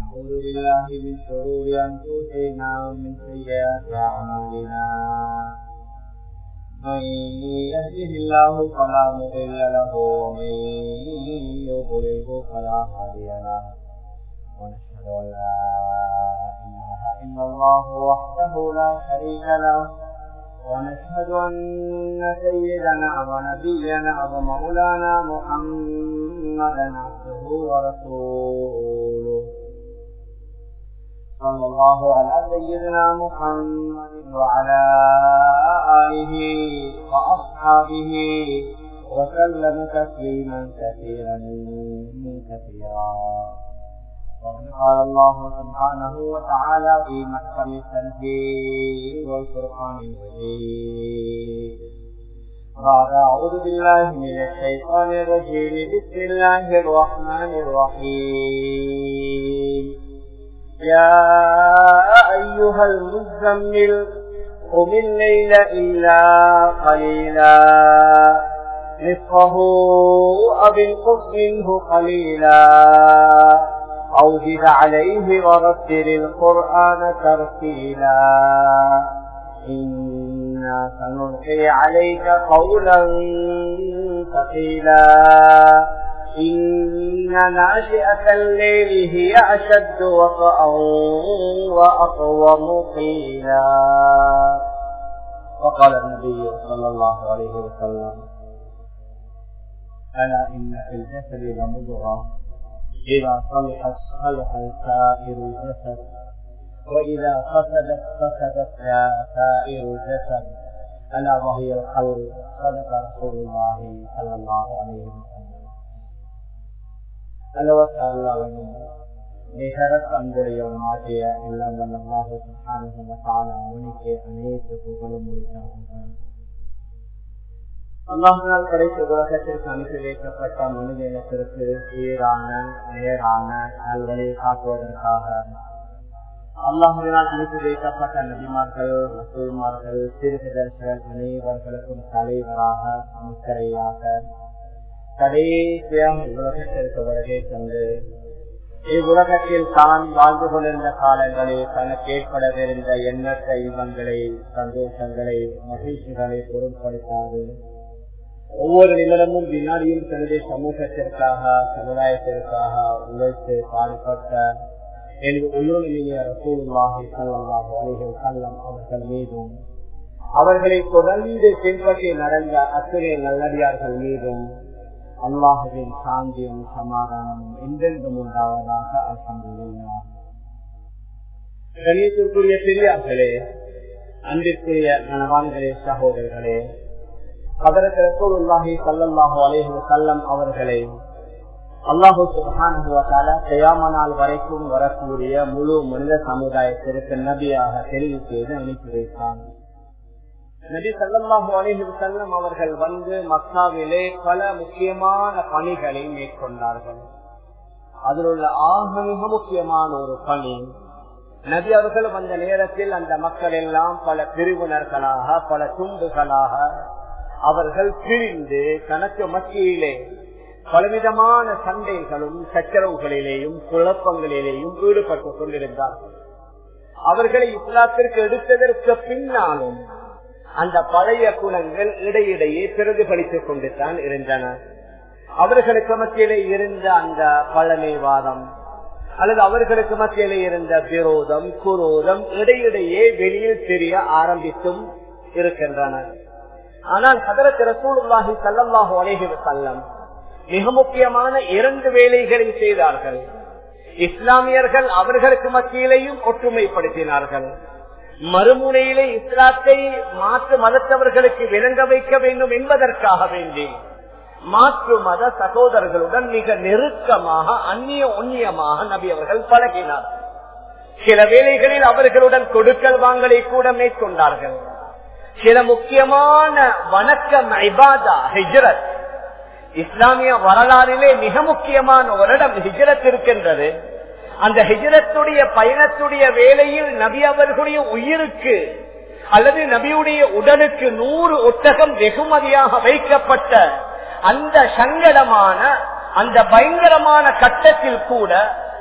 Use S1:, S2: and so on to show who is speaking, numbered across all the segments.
S1: ونعوذ بالله من شرور أنفسنا ومن سيئات أعمالنا من يهده الله فلا مضل له ومن يضلله فلا هادي له ونشهد أن لا إله إلا الله وحده لا شريك له ونشهد أن سيدنا ونبينا ومولانا محمدا عبده ورسوله صلى الله على سيدنا محمد وعلى آله وأصحابه وسلم تسليما كثيرا وقد قال الله سبحانه وتعالى في محكم التنزيل والفرقان المجيد بعد أعوذ بالله من الشيطان الرجيم بسم الله الرحمن الرحيم يا أيها المزمل قم الليل إلا قليلا نصفه أو انقص منه قليلا أو زد عليه ورتل القرآن ترتيلا إنا سنلقي عليك قولا ثقيلا إن ناشئة الليل هي أشد وطئا وأقوم قيلا. وقال النبي صلى الله عليه وسلم ألا إن في الجسد لمضغة إذا صلحت صلح سائر الجسد وإذا فسدت فسدت سائر الجسد ألا وهي القلب. صدق رسول الله صلى الله عليه وسلم. அளவற்ற அல்லாஹ்வின் நிகரற்ற அன்புடையவனாகிய எல்லாம் வல்ல அல்லாஹ் சுப்ஹானஹு வ தஆலா அவனுக்கே அனைத்து புகழும் உரித்தாகும். அல்லாஹ்வினால் படைத்த உலகத்திற்கு அனுப்பி வைக்கப்பட்ட மனித இனத்திற்கு சீரான நேரான நல்வழி காட்டுவதற்காக அல்லாஹ்வினால் அனுப்பி வைக்கப்பட்ட நபிமார்கள் ரசூல்மார்கள் தீர்க்கதரிசிகள் அனைவர்களுக்கும் தலைவராக முத்திரையாக கடைசியாக உலகத்திற்கு வருகை தந்து இவ்வுலகத்தில் தான் வாழ்ந்து கொண்டிருந்த காலங்களில் தனக்கு ஏற்படவிருந்த எண்ணற்ற இன்பங்களை சந்தோஷங்களை மகிழ்ச்சிகளை பொருட்படுத்தாது ஒவ்வொரு நிமிடமும் வினாடியும் தன்னுடைய சமூகத்திற்காக சமுதாயத்திற்காக உழைத்து பாடுபட்ட உயிரிழந்த ரசூலுல்லாஹி ஸல்லல்லாஹு அலைஹி வஸல்லம் அவர்கள் மீதும் அவர்களை தொடர்ந்து பின்பற்றி நடந்த அத்தனை நல்லடியார்கள் மீதும் அல்லாஹுவின் சாந்தியும் சமாதானமும் என்றென்றும் உண்டாவதாக அல்ஹம்துலில்லாஹ். கண்ணியத்திற்குரிய பெரியார்களே, அன்பிற்குரிய கணவான்களே, சகோதரர்களே, ஹதரத் ரசூலுல்லாஹி ஸல்லல்லாஹு அலைஹி வஸல்லம் அவர்களை அல்லாஹ் சுப்ஹானஹு வ தஆலா கியாம நாள் வரைக்கும் வரக்கூடிய முழு மனித சமுதாயத்திற்கு நபியாக தெரிவு செய்து அனுப்பி வைத்தார். நபி ஸல்லல்லாஹு அலைஹி வஸல்லம் அவர்கள் வந்து மக்காவிலே பல முக்கியமான பணிகளை மேற்கொண்டார்கள். அதில் உள்ள ஆக மிக முக்கியமான ஒரு பணி, நபி அவர்கள் வந்த நேரத்தில் அந்த மக்கள் எல்லாம் பல பிரிவினர்களாக பல துண்டுகளாக அவர்கள் பிரிந்து தனக்கு மத்தியிலே பலவிதமான சண்டைகளும் சச்சரவுகளிலேயும் குழப்பங்களிலேயும் ஈடுபட்டுக் கொண்டிருந்தார்கள். அவர்களை இஸ்லாத்திற்கு எடுத்ததற்கு பின்னாலும் அந்த பழைய குணங்கள் இடையிடையே பிரதிபலித்துக் கொண்டுதான் இருந்தன. அவர்களுக்கு மத்தியிலே இருந்த அந்த பழமைவாதம் அல்லது அவர்களுக்கு மத்தியிலே இருந்த விரோதம் குரோதம் இடையிடையே வெளியில் தெரிய ஆரம்பித்தும் இருக்கின்றன. ஆனால் ஹதரத் ரசூலுல்லாஹி ஸல்லல்லாஹு அலைஹி வஸல்லம் மிக முக்கியமான 2 வேலைகளை செய்தார்கள். இஸ்லாமியர்கள் அவர்களுக்கு மத்தியிலேயும் ஒற்றுமைப்படுத்தினார்கள். மறுமுனையிலே இஸ்லாத்தை மாற்று மதத்தவர்களுக்கு விளங்க வைக்க வேண்டும் என்பதற்காக வேண்டி மாற்று மத சகோதரர்களுடன் மிக நெருக்கமாக அந்நியமாக நபி அவர்கள் பழகினார். சில வேளைகளில் அவர்களுடன் கொடுக்கல் வாங்கலை கூட மேற்கொண்டார்கள். சில முக்கியமான வணக்கம் இபாதா ஹிஜ்ரத், இஸ்லாமிய வரலாறிலே மிக முக்கியமான ஒரு இடம் ஹிஜ்ரத் இருக்கின்றது. அந்த ஹிஜ்ரத்துடைய பயணத்துடைய வேளையில் நபி அவர்களுடைய உயிருக்கு அல்லது நபியுடைய உடலுக்கு 100 ஒட்டகம் வெகுமதியாக வைக்கப்பட்ட அந்த சங்கடமான அந்த பயங்கரமான கட்டத்தில் கூட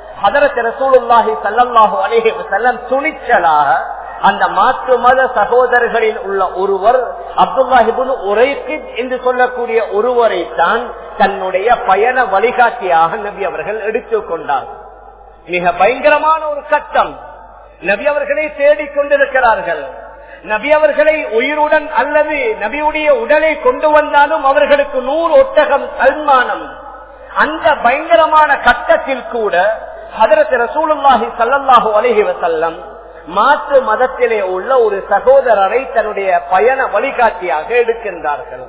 S1: ஹதரத் ரசூலுல்லாஹி ஸல்லல்லாஹு அலைஹி வஸல்லம் துணிச்சலாக அந்த மாற்று மத சகோதரர்களில் உள்ள ஒருவர் அப்துல்லாஹ் இப்னு உரைக்கித் என்று சொல்லக்கூடிய ஒருவரை தான் தன்னுடைய பயண வழிகாட்டியாக நபி அவர்கள் எடுத்துக்கொண்டார். மிக பயங்கரமான ஒரு கட்டம். நபி அவர்களை தேடிக்கொண்டிருக்கிறார்கள். நபி அவர்களை உயிருடன் அல்லது நபியுடைய உடலை கொண்டு வந்தாலும் அவர்களுக்கு 100 ஒட்டகம் சல்மானம். அந்த பயங்கரமான கட்டத்தில் கூட ஹதரத் ரசூலுல்லாஹி ஸல்லல்லாஹு அலைஹி வஸல்லம் மாற்று மதத்திலே உள்ள ஒரு சகோதரரை தன்னுடைய பயண வழிகாட்டியாக எடுக்கின்றார்கள்.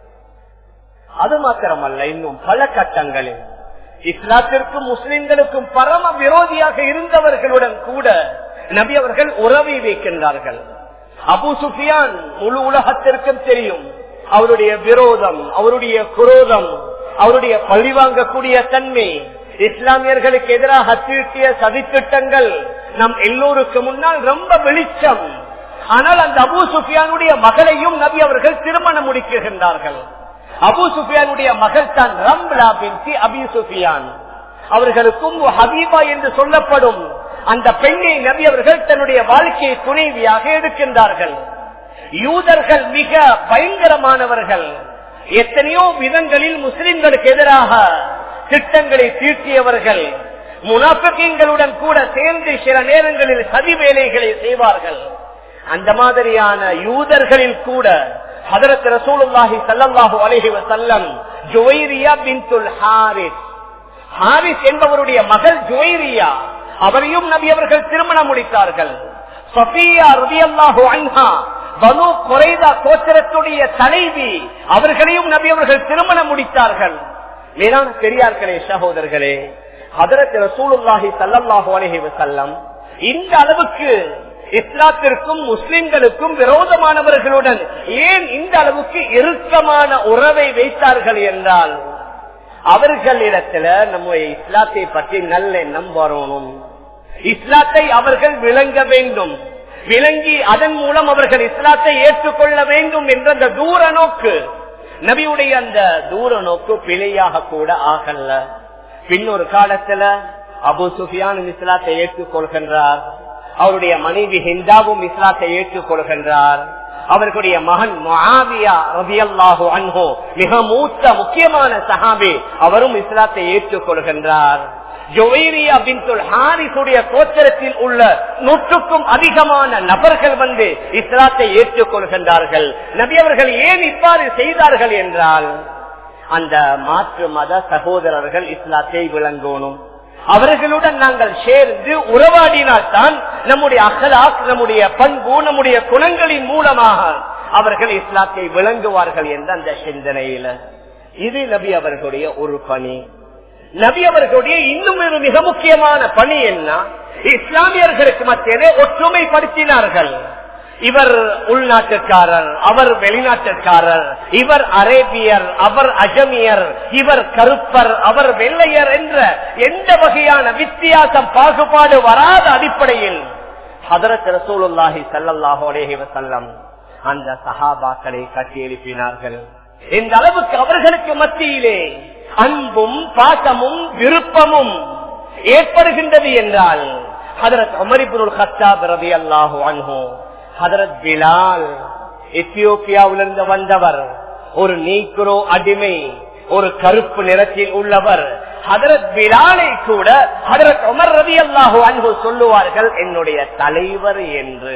S1: அது மாத்திரமல்ல, இன்னும் பல கட்டங்களில் இஸ்லாத்திற்கும் முஸ்லிம்களுக்கும் பரம விரோதியாக இருந்தவர்களுடன் கூட நபி அவர்கள் உறவை வைக்கின்றார்கள். அபூ சுஃபியான் முழு உலகத்திற்கும் தெரியும் அவருடைய விரோதம், அவருடைய குரோதம், அவருடைய பழிவாங்கக்கூடிய தன்மை, இஸ்லாமியர்களுக்கு எதிராக தீட்டிய சதித்திட்டங்கள் நம் எல்லோருக்கு முன்னால் ரொம்ப வெளிச்சம். ஆனால் அந்த அபூ சுஃபியானுடைய மகளையும் நபி அவர்கள் திருமணம் முடிக்கின்றார்கள். அபூ சுஃபியானுடைய மகள் தான் ரம்லா பின்தி அபீ சுஃபியான். அவர்களுக்கும் ஹபீபா என்று சொல்லப்படும் அந்த பெண்ணை நபி அவர்கள் தன்னுடைய வாழ்க்கையை துணைவியாக எடுக்கின்றார்கள். யூதர்கள் மிக பயங்கரமானவர்கள். எத்தனையோ விதங்களில் முஸ்லிம்களுக்கு எதிராக திட்டங்களை தீட்டியவர்கள். முனாஃபிகீன்களுடன் கூட சேர்ந்து சில நேரங்களில் சதி வேலைகளை செய்வார்கள். அந்த மாதிரியான யூதர்களில் கூட ஹதரத் ரசூலுல்லாஹி ஸல்லல்லாஹு அலைஹி வஸல்லம் ஜுவைரியா பின்துல் ஹாரிஸ், ஹாரிஸ் என்பவருடைய மகள் ஜுவைரியா, அவரையும் நபி அவர்கள் திருமணம் முடித்தார்கள். சஃபியா ரலியல்லாஹு அன்ஹா பனு குரைதா கோத்திரத்துடைய தலைவி, அவர்களையும் நபி அவர்கள் திருமணம் முடித்தார்கள். மேலான பெரியார்களே, சகோதரர்களே, ஹதரத் ரசூலுல்லாஹி ஸல்லல்லாஹு அலைஹி வஸல்லம் இந்த அளவுக்கு இஸ்லாத்திற்கும் முஸ்லிம்களுக்கும் விரோதமானவர்களுடன் ஏன் இந்த அளவுக்கு இறுக்கமான உறவை வைத்தார்கள் என்றால், அவர்களிடத்துல நம்முடைய இஸ்லாத்தை பற்றி நல்ல எண்ணம் வரணும். இஸ்லாத்தை அவர்கள் விளங்க வேண்டும். விளங்கி அதன் மூலம் அவர்கள் இஸ்லாத்தை ஏற்றுக்கொள்ள வேண்டும் என்ற அந்த தூர நோக்கு, நபியுடைய அந்த தூர நோக்கு பிழையாக கூட ஆகல. பின்னொரு காலத்துல அபூ சுஃபியான் இஸ்லாத்தை ஏற்றுக்கொள்கின்றார். அவருடைய மனைவி ஹிந்தாவும் இஸ்லாத்தை ஏற்றுக்கொள்கின்றார். அவர்களுடைய மகன் முஆவியா ரலியல்லாஹு அன்ஹு மிக மூத்த முக்கியமான சஹாபி, அவரும் இஸ்லாத்தை ஏற்றுக்கொள்கின்றார். ஜுவைரியா பின்துல் ஹாரிஸுடைய கோத்திரத்தில் உள்ள 100க்கும் அதிகமான நபர்கள் வந்து இஸ்லாத்தை ஏற்றுக்கொள்கின்றார்கள். நபி அவர்கள் ஏன் இவ்வாறு செய்தார்கள் என்றால், அந்த மாற்று மத சகோதரர்கள் இஸ்லாத்தை விளங்கணும். அவர்களுடன் நாங்கள் சேர்ந்து உறவாடினால்தான் நம்முடைய அகலாக், நம்முடைய பண்பு, நம்முடைய குணங்களின் மூலமாக அவர்கள் இஸ்லாத்தை விளங்குவார்கள் என்ற அந்த சிந்தனையில இது நபி அவர்களுடைய ஒரு பணி. நபி அவர்களுடைய இன்னும் ஒரு மிக முக்கியமான பணி என்ன, இஸ்லாமியர்களுக்கு மத்தியிலே ஒற்றுமைப்படுத்தினார்கள். இவர் உள்நாட்டுக்காரர், அவர் வெளிநாட்டுக்காரர், இவர் அரேபியர், அவர் அஜமியர், இவர் கருப்பர், அவர் வெள்ளையர் என்ற எந்த வகையான வித்தியாசம் பாகுபாடு வராத அடிப்படையில் ஹதரத் ரசூலுல்லாஹி ஸல்லல்லாஹு அலைஹி வஸல்லம் அந்த சஹாபாக்களை கட்டி எழுப்பினார்கள். இந்த அளவுக்கு அவர்களுக்கு மத்தியிலே அன்பும் பாசமும் விருப்பமும் ஏற்படுகின்றது என்றால், ஹதரத் உமர் இப்னுல் கத்தாப் ரலியல்லாஹு அன்ஹு, ஹதரத் பிலால் எத்தியோப்பியாவிலிருந்து வந்தவர், ஒரு நீக்ரோ அடிமை, ஒரு கருப்பு நிறத்தில் உள்ளவர். ஹதரத் பிலாலை கூட ஹதரத் உமர் ரலியல்லாஹு அன்ஹு சொல்லுவார்கள் என்னுடைய தலைவர் என்று.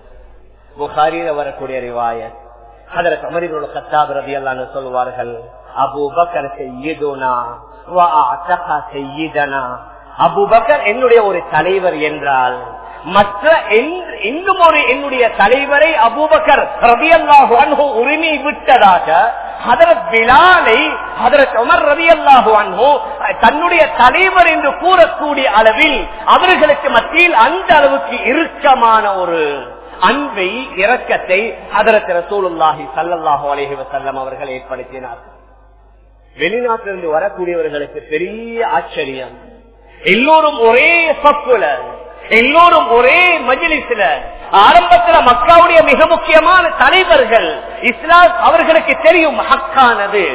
S1: புகாரியில் வரக்கூடிய ரிவாயத். ஹதரத் உமர் இப்னுல் கத்தாப் ரலியல்லாஹு அன்ஹு சொல்லுவார்கள், அபூபக்கர் சய்யிதுனா வ அஅதக சய்யிதனா, அபூபக்கர் என்னுடைய ஒரு தலைவர் என்றால் மற்ற இன்னும் ஒரு என்னுடைய தலைவரை அபூபக்கர் ரலியல்லாஹு அன்ஹு உரிமை விட்டதாக ஹதரத் பிலாலை ஹதரத் உமர் ரலியல்லாஹு அன்ஹு தன்னுடைய தலைவர் என்று கூறக்கூடிய அளவில் அவர்களுக்கு மத்தியில் அந்த அளவுக்கு இறுக்கமான ஒரு அன்பை, இரக்கத்தை ஹதரத் ரசூலுல்லாஹி ஸல்லல்லாஹு அலைஹி வஸல்லம் அவர்கள் ஏற்படுத்தினார்கள். வெளிநாட்டிலிருந்து வரக்கூடியவர்களுக்கு பெரிய ஆச்சரியம். எல்லோரும் ஒரே சப்புல, எல்லோரும் ஒரே மஜ்லிஸ்ல. ஆரம்பத்தில் மக்காவுடைய மிக முக்கியமான தலைவர்கள் இஸ்லாம் அவர்களுக்கு தெரியும் ஹக்கானது.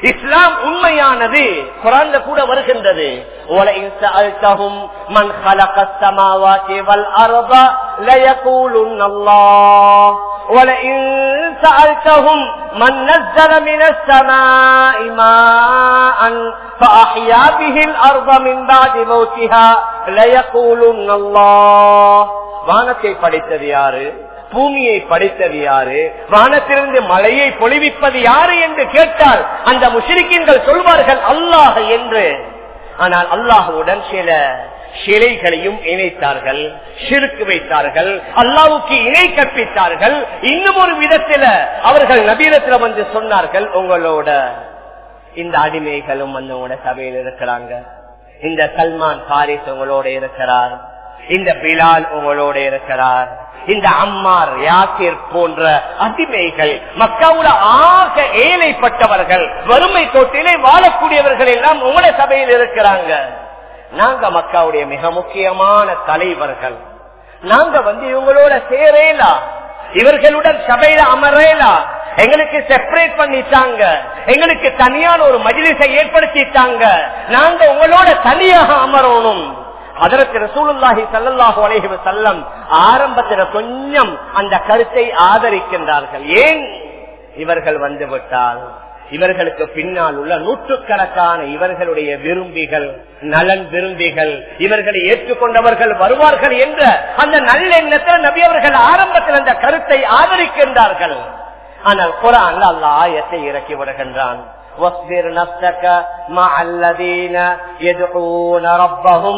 S2: இஸ்லாம் உண்மையானது. குர்ஆன்ல கூட வருகின்றது, وَلَئِنْ سَأَلْتَهُمْ مَنْ خَلَقَ السَّمَاوَاتِ وَالْأَرْضَ لَيَقُولُنَّ اللَّهُ وَلَئِنْ سَأَلْتَهُمْ مَنْ نَزَّلَ مِنَ السَّمَاءِ مَاءً فَأَحْيَا بِهِ الْأَرْضَ مِنْ بَعْدِ مَوْتِهَا لَيَقُولُنَّ اللَّهُ. வானத்தை படைத்தது யாரு, பூமியை படைத்தது யாரு, வானத்திலிருந்து மழையை பொழிவிப்பது யாரு என்று கேட்டால் அந்த முஷ்ரிக்கீன்கள் சொல்வார்கள் அல்லாஹ் என்று. ஆனால் அல்லாஹுடன் சில சிலைகளையும் இணைத்தார்கள், ஷிர்க் வைத்தார்கள், அல்லாஹ்வுக்கு இணை கற்பித்தார்கள். இன்னும் ஒரு விதத்தில் அவர்கள் நபியிடத்தில் வந்து சொன்னார்கள், உங்களோட இந்த அடிமைகளும் வந்து உங்களோட சபையில் இருக்கிறாங்க, இந்த சல்மான் பாரிஸ் உங்களோட இருக்கிறார், இந்த பிலால் உங்களோட இருக்கிறார், இந்த அம்மார் யாசிர் போன்ற அடிமைகள் மக்காவுல ஆக ஏழைப்பட்டவர்கள், வறுமை கோட்டிலே வாழக்கூடியவர்கள் எல்லாம் உங்களுடைய சபையில் இருக்கிறாங்க. நாங்க மக்காவுடைய மிக முக்கியமான தலைவர்கள், நாங்க வந்து இவங்களோட சேரேலா, இவர்களுடன் சபையில அமரேலா, எங்களுக்கு செப்பரேட் பண்ணிட்டாங்க, எங்களுக்கு தனியான ஒரு மஜ்லிஸை ஏற்படுத்திட்டாங்க, நாங்க உங்களோட தனியாக அமரணும். ஹதரத் ரசூலுல்லாஹி ஸல்லல்லாஹு அலைஹி வஸல்லம் ஆரம்பத்தில் கொஞ்சம் அந்த கருத்தை ஆதரிக்கின்றார்கள். ஏன்? இவர்கள் வந்து விட்டால் இவர்களுக்கு பின்னால் உள்ள நூற்றுக்கணக்கான இவர்களுடைய விரும்பிகள், நலன் விரும்பிகள், இவர்களை ஏற்றுக்கொண்டவர்கள் வருவார்கள் என்ற அந்த நல்லெண்ணத்தில் நபி அவர்கள் ஆரம்பத்தில் அந்த கருத்தை ஆதரிக்கின்றார்கள். ஆனால் குர்ஆன்ல அல்லாஹ் ஆயத்தை இறக்கி விடுகின்றான், واصبر نفسك مع الذين يدعون ربهم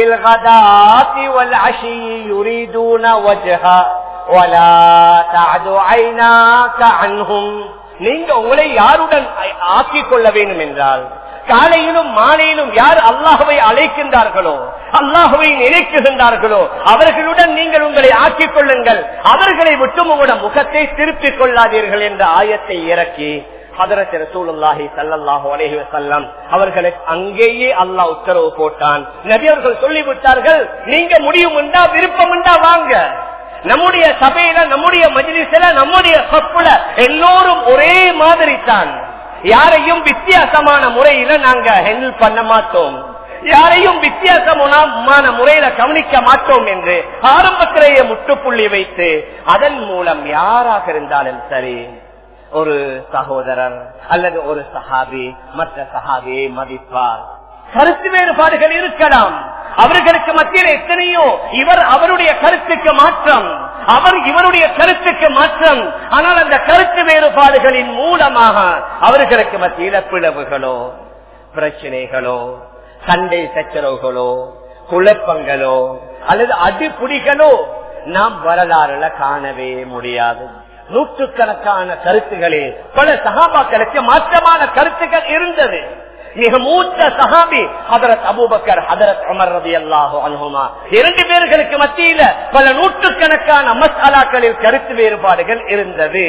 S2: بالغداة والعشي يريدون وجهه ولا تعد عيناك عنهم. நீங்க உங்களை யாருடன் ஆக்கிக் கொள்ள வேண்டும் என்றால், காலையிலும் மாலையிலும் யார் அல்லாஹ்வை அழைக்கின்றார்களோ, அல்லாஹ்வை நினைக்குகின்றார்களோ அவர்களுடன் நீங்கள் உங்களை ஆக்கிக் கொள்ளுங்கள், அவர்களை விட்டு உங்களோட முகத்தை திருப்பிக் கொள்ளாதீர்கள் என்ற ஆயத்தை இறக்கி ஹதரத் ரசூலுல்லாஹி ஸல்லல்லாஹு அலைஹி வஸல்லம் அவர்களுக்கு அங்கேயே அல்லாஹ் உத்தரவு போட்டான். நபி அவர்கள் சொல்லிவிட்டார்கள், நீங்க முடியும் உண்டா, விருப்பம் உண்டா, வாங்க நம்முடைய சபையில, நம்முடைய மஜ்லிஸ்ல, நம்முடைய சொப்புல எல்லோரும் ஒரே மாதிரி தான், யாரையும் வித்தியாசமான முறையில நாங்க ஹேண்டில் பண்ண மாட்டோம், யாரையும் வித்தியாசமான முறையில கவனிக்க மாட்டோம் என்று ஆரம்பத்திலேயே முற்றுப்புள்ளி வைத்து அதன் மூலம் யாராக இருந்தாலும் சரி, ஒரு சகோதரர் அல்லது ஒரு சஹாபி மற்ற சஹாபியை மதிப்பார். கருத்து வேறுபாடுகள் இருக்கலாம், அவர்களுக்கு மத்தியில் எத்தனையோ, இவர் அவருடைய கருத்துக்கு மாற்றம், அவர் இவருடைய கருத்துக்கு மாற்றம். ஆனால் அந்த கருத்து வேறுபாடுகளின் மூலமாக அவர்களுக்கு மத்தியில பிளவுகளோ, பிரச்சனைகளோ, சண்டை சச்சரவுகளோ, குழப்பங்களோ அல்லது அடிப்புடிகளோ நாம் வரலாறுல காணவே முடியாது. நூற்றுக்கணக்கான கருத்துகளே பல சஹாபாக்களுக்கு மாற்றமான கருத்துக்கள் இருந்தது. மிக மூத்த சஹாபி ஹதரத் அபூபக்கர், ஹதரத் உமர் ரலியல்லாஹு அன்ஹுமா, இரண்டு பேர்களுக்கு மத்தியில பல நூற்றுக்கணக்கான மஸ்அலாக்களில் கருத்து வேறுபாடுகள் இருந்தது.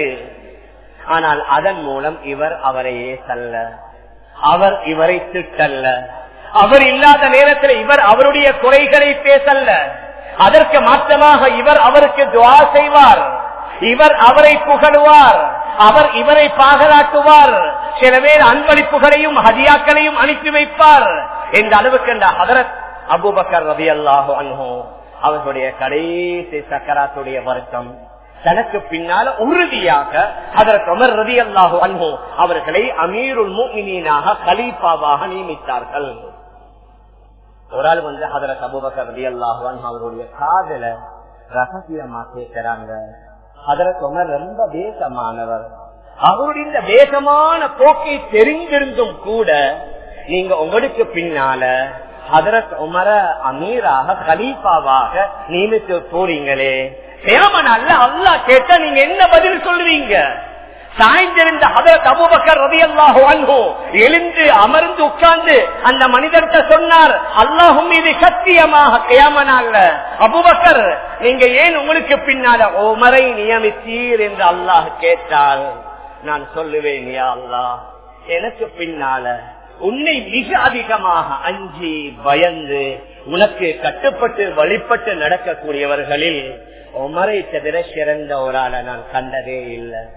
S2: ஆனால் அதன் மூலம் இவர் அவரையே தள்ள, அவர் இவரை திட்டல்ல, அவர் இல்லாத நேரத்தில் இவர் அவருடைய குறைகளை பேசல்ல, அதற்கு மாற்றமாக இவர் அவருக்கு துஆ செய்வார், இவர் அவரை புகழுவார், அவர் இவரை பாகலாட்டுவார், சில பேர் அன்பளிப்புகளையும் ஹதியாக்களையும் அனுப்பி வைப்பார். இந்த அளவுக்கு இந்த ஹதரத் அபூபக்கர் ரலியல்லாஹு அன்ஹு அவர்களுடைய கடைசி சக்கராத்துடைய வருத்தம் தனக்கு பின்னால உறுதியாக ஹதரத் உமர் ரலியல்லாஹு அன்ஹு அவர்களை அமீருல் முஃமினீனாக கலீஃபாவாக நியமித்தார்கள். ஒரு ஆள் வந்து ஹதரத் அபூபக்கர் ரலியல்லாஹு அன்ஹு அவருடைய காதல ரகசியமா கேட்கிறாங்க. ஹதரத் உமர் ரொம்ப வேகமானவர், அவருடைய இந்த வேகமான போக்கை தெரிந்திருந்தும் கூட நீங்க உங்களுக்கு பின்னால ஹதரத் உமர அமீராக கலீஃபாவாக நியமித்து போறீங்களே, தேவனால அல்லாஹ் கேட்டா நீங்க என்ன பதில் சொல்லுவீங்க? சாய்ந்திருந்த ஹதரத் அபூபக்கர் ரலியல்லாஹு அன்ஹு எழுந்து அமர்ந்து உட்கார்ந்து அந்த மனிதர்கிட்ட சொன்னார், அல்லாஹ் மீது சத்தியமாக கியாமனால அபூபக்கர் நீங்க ஏன் உங்களுக்கு பின்னால உமரை நியமித்தீர் என்று அல்லாஹ் கேட்டால் நான் சொல்லுவேன், யா அல்லாஹ் எனக்கு பின்னால உன்னை மிக அதிகமாக அஞ்சி பயந்து உனக்கு கட்டுப்பட்டு வழிபட்டு நடக்கக்கூடியவர்களில் உமரை தவிர சிறந்த ஒரு ஆளை நான் கண்டதே இல்லை.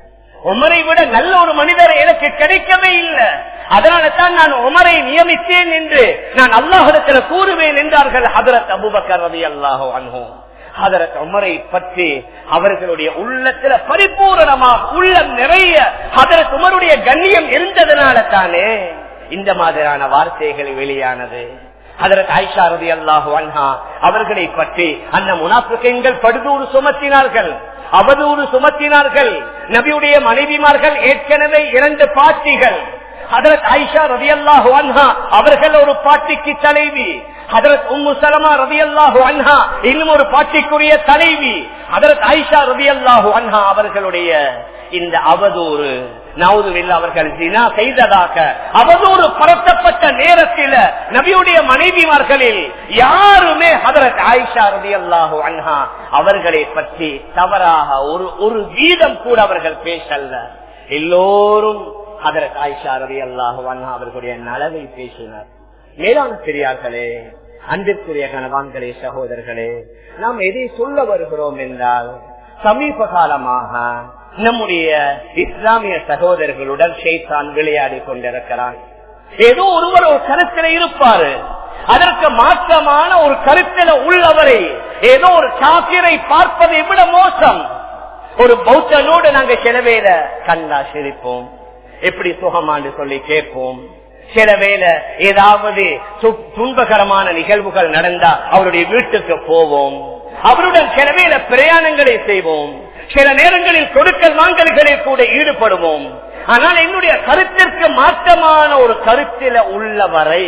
S2: உமரை விட நல்ல ஒரு மனிதரை எனக்கு கிடைக்கவே இல்லை. அதனால தான் நான் உமரை நியமித்தேன் என்று நான் அல்லாஹ்விடத்தில் கூறுவேன் என்றார்கள் ஹதரத் அபூபக்கர் ரலியல்லாஹு அன்ஹு. ஹதரத் உமரை பற்றி அவர்களுடைய உள்ளத்துல பரிபூரணமாக உள்ளம் நிறைய ஹதரத் உமருடைய கண்ணியம் இருந்ததனால தானே இந்த மாதிரியான வார்த்தைகள் வெளியானது. ஹதரத் ஆயிஷா ரலியல்லாஹு அன்ஹா அவர்களை பற்றி அந்த முனாஃபிகீன்கள் படுதூறு சுமத்தினார்கள், அவதூறு சுமத்தினார்கள். நபியுடைய மனைவிமார்கள் ஏற்கனவே 2 பாட்டிகள். ஹதரத் ஆயிஷா ரலியல்லாஹு அன்ஹா அவர்கள் ஒரு பாட்டிக்கு தலைவி, ஹதரத் உம்மு சலமா ரலியல்லாஹு அன்ஹா இன்னும் ஒரு பாட்டிக்குரிய தலைவி. ஹதரத் ஆயிஷா ரலியல்லாஹு அன்ஹா அவர்களுடைய இந்த அவதூறு, நவுதுபில்லாஹ், அவர்கள் ஜினா செய்ததாக அவதூறு பரப்பப்பட்ட நேரத்தில் நபியுடைய மனைவிமார்களில் யாருமே ஹதரத் ஆயிஷா ரலியல்லாஹு அன்ஹா அவர்களை பற்றி தவறாக ஒரு வீதம் கூட அவர்கள் பேசல்ல. எல்லோரும் ஹதரத் ஆயிஷா ரலியல்லாஹு அன்ஹா அவர்களுடைய நலவை பேசினார். மேலான பெரியார்களே, அன்பிற்குரிய கணவான்களே, சகோதரர்களே, நாம் எதை சொல்ல வருகிறோம் என்றால், சமீப காலமாக நம்முடைய இஸ்லாமிய சகோதரர்களுடன் ஷைத்தான் விளையாடி கொண்டிருக்கிறான். ஏதோ ஒருவர் ஒரு கருத்தில இருப்பாரு, அதற்கு மாற்றமான ஒரு கருத்தில உள்ளவரை ஏதோ ஒரு காபிரை பார்ப்பதை விட மோசம். ஒரு பௌத்தனோடு நாங்க சில வேளை கண்டா சிரிப்போம், எப்படி சுகமான்னு சொல்லி கேட்போம். சில வேளை ஏதாவது துன்பகரமான நிகழ்வுகள் நடந்தா அவருடைய வீட்டுக்கு போவோம், அவருடன் சில வேளை பிரயாணங்களை செய்வோம், சில நேரங்களில் கொடுக்கல் வாங்கல்களில் கூட ஈடுபடுவோம். ஆனால் என்னுடைய கருத்திற்கு மாற்றமான ஒரு கருத்தில உள்ளவரை